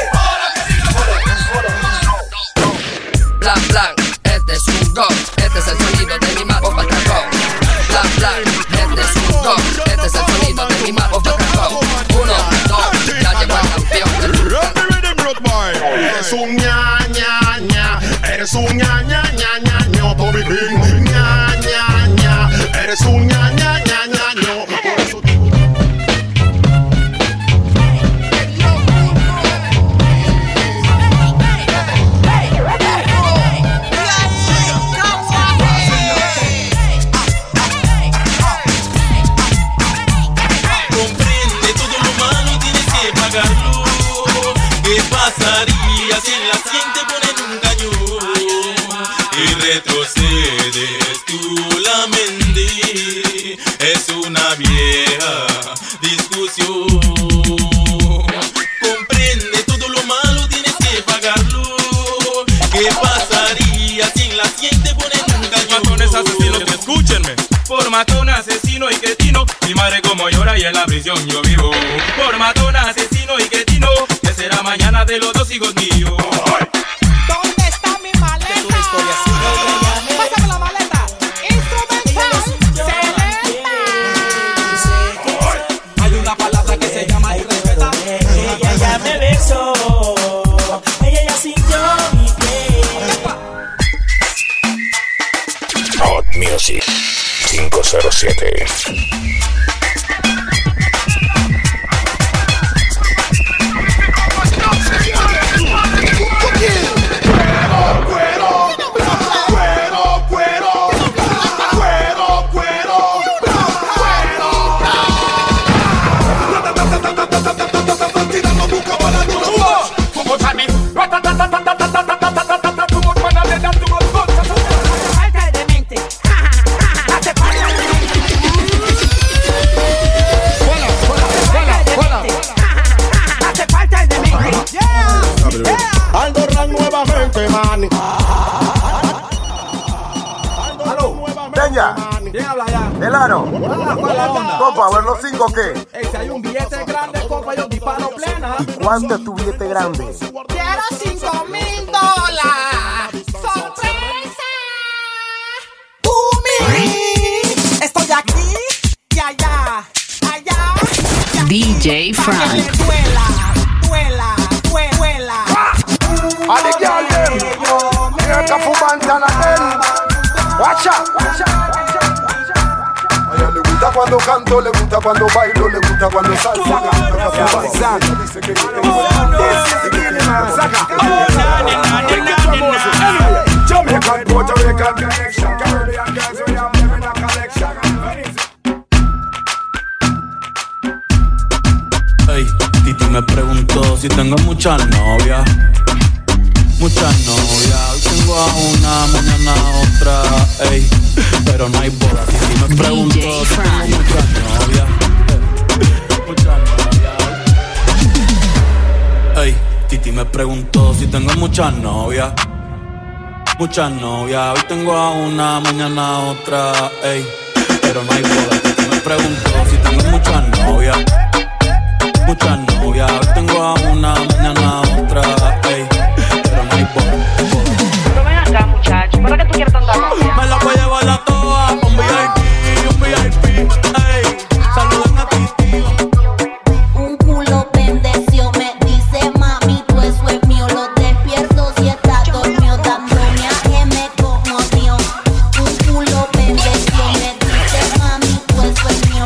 Blan, blan, este es un gong. Este es el sonido de mi mago patacón. Blan, blan, este es un gong. Este es el sonido de mi mago patacón. 1, 2, ya llegó el campeón. Eres un ña, ña, ña. Eres un ña, ña, ña, ña, ño, Tommy King. Ña, ña, ña. Eres un ña, ña, ña, ña, ño. Por eso pasaría si en la sien te ponen un cañón y retrocedes tú la mente? Es una vieja discusión. Comprende, todo lo malo tienes que pagarlo. ¿Qué pasaría si en la sien te ponen un cañón? Matones asesinos, escúchenme. Por matón, asesino y cretino, mi madre como llora y en la prisión yo vivo. Por matón, asesino y cretino, ¿qué será mañana de los dos hijos míos? ¿Dónde está mi maleta? Es una historia así. Pásame la maleta. Instrumental. Selena. Hay una palabra que se llama irrespeta. Ella ya me besó. Ella ya sintió mi piel. Hot Music 507. ¿Quién habla allá? Elano. ¿Cuál la onda? Compa, a ver los 5 qué. Si hay un billete grande, compa, yo disparo plena. ¿Y cuánto es tu billete grande? Quiero $5,000. ¡Sorpresa! Estoy aquí y allá, allá. DJ Frank. Duela. A the girl them, here to Fubantan again. Watch out. A ella le gusta cuando canto, le gusta cuando bailo, le gusta cuando salsa. Jamaican, Puerto Rican connection, Caribbean girls, we have them in a collection. Ey, Titi me preguntó si tengo muchas novias. Muchas novias, hoy tengo a una, mañana a otra, ey, pero no hay boda. Titi me preguntó si tengo muchas novias. Muchas novias. Ey, Titi me preguntó si tengo muchas novias. Muchas novias, hoy tengo a una, mañana a otra, ey, pero no hay boda. Titi me preguntó si tengo muchas novias. Muchas novias, hoy tengo a una, mañana a otra, ey, pero no hay boda. Pero ven acá, muchacho, ¿para qué tú quieres tanta novia? Me la voy a llevar a todas, un VIP, ey, saluden a Titi. Un culo bendeció, me dice mami, tú eso es mío. Lo despierto si está dormido, dándome a que me como mío. Un culo bendeció, me dice mami, tú eso es mío. Lo despierto si está dormido.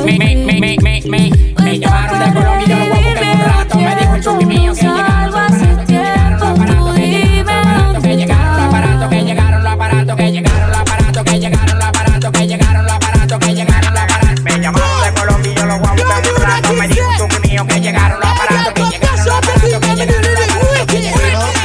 Me llamaron de Colombia y yo lo voy a buscar un rato. Me dijo el chupi mío que llegaron los aparatos, que llegaron los aparatos, que llegaron los aparatos, que llegaron los aparatos, que llegaron los aparatos, que llegaron los aparatos, que llegaron los aparatos. Me llamaron de Colombia y yo lo voy a buscar un rato. Me dijo el chupi mío que llegaron los aparatos, que llegaron los aparatos, que llegaron los aparatos, que llegaron los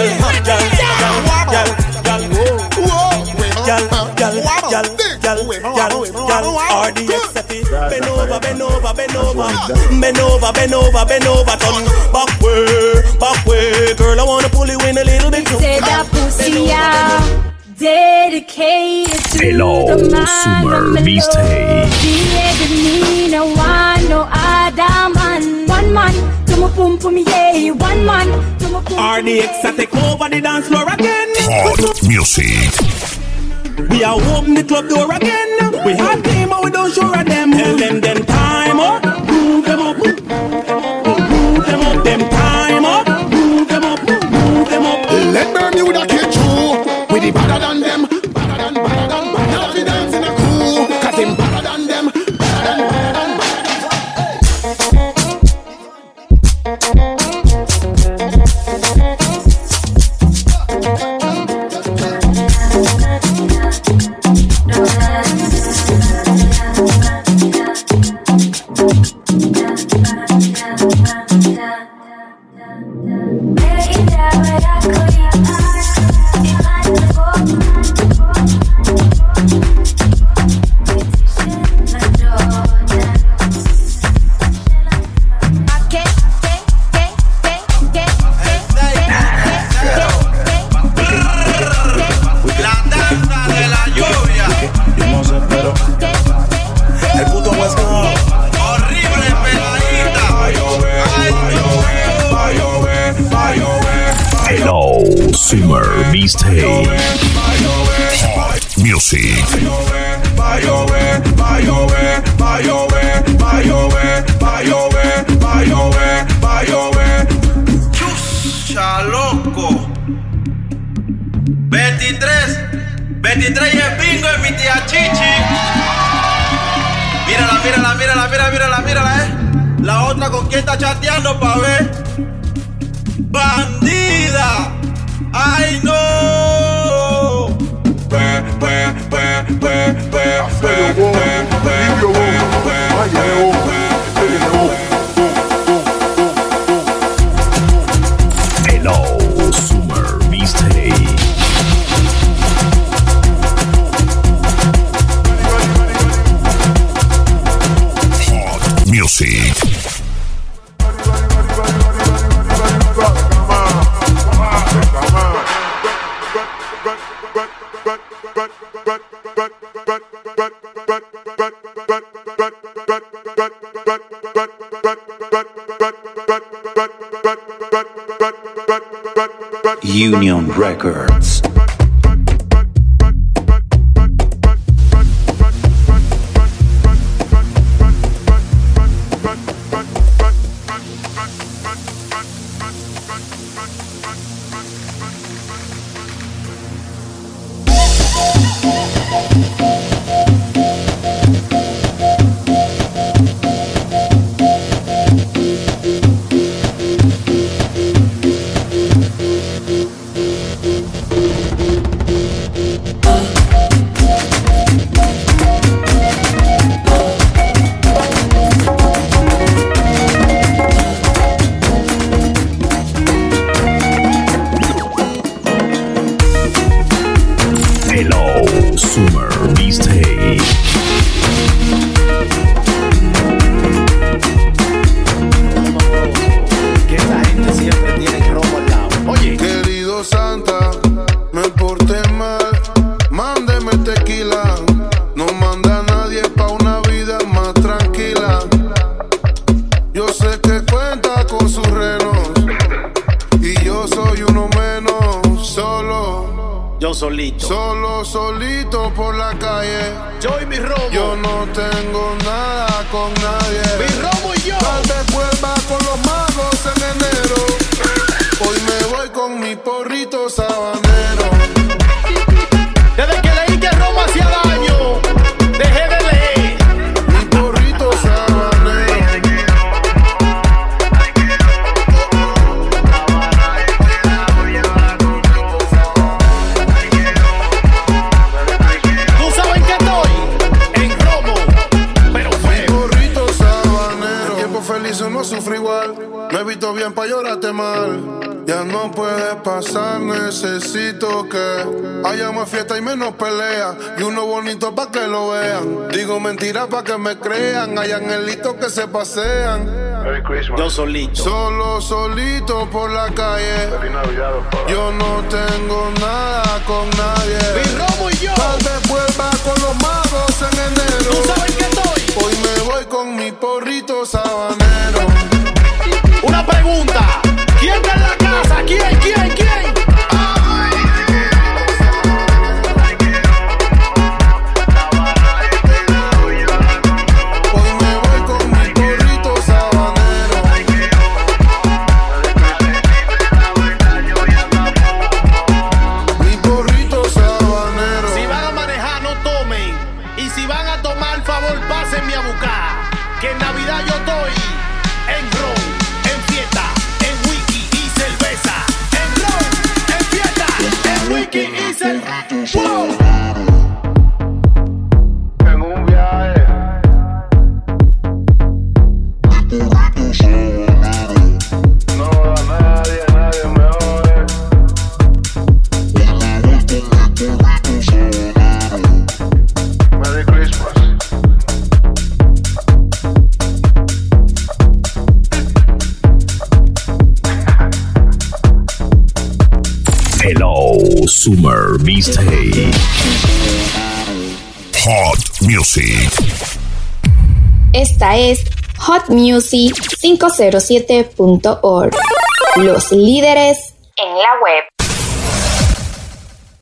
turn back way, girl, I wanna pull you in a little bit. Say that pussy out, dedicated to Hello, the man Summer of me Mistake. no one, no other man. One man to my pum pum, yeah. One man to my pum pum. RDX, I take over the dance floor again. Hot music. We are open the club door again. We have team and we don't show them. Tell them time up, move them up, move them up. Them time up, move them up, move them up. Let Bermuda get through. We the better than them, better than. Now we dance in a crew, 'cause him better than them, better than. Summer Mistake. Hot music. Chucha, loco. 23 y el bingo es mi tía Chichi. Mírala, La otra con quien está chateando pa' ver. Bandida. ¡Ay, no! Hello, Summer Mistake. Hot music. Union Records. Solito por la calle. Yo y mi robo. Yo no tengo nada con nadie. Mi robo y yo. Tal vez vuelva con los magos en enero. Hoy me voy con mi porrito sabanero. Desde que leí que Roma hacía daño, dejé de leer. Mi porrito pasar, necesito que haya más fiesta y menos pelea y uno bonito pa' que lo vean. Digo mentiras pa' que me crean, hay angelitos que se pasean. Yo solito. Solo solito por la calle. Yo no tengo nada con nadie. Mi Romo y yo. Tal vez vuelva con los magos en enero. ¿Tú sabes que estoy? Hoy me voy con mi porrito sabanero. Una pregunta. ¿Quién está en la casa? ¿Quién? Pásenme a buscar, que en Navidad yo estoy en ron, en fiesta, en whisky y cerveza. En ron, en fiesta, en whisky y cerveza. ¡Wow! En un viaje. No a nadie me jode. Merry Christmas. Hello, Summer Mixtape. Hot Music. Esta es hotmusic507.org. Los líderes en la web.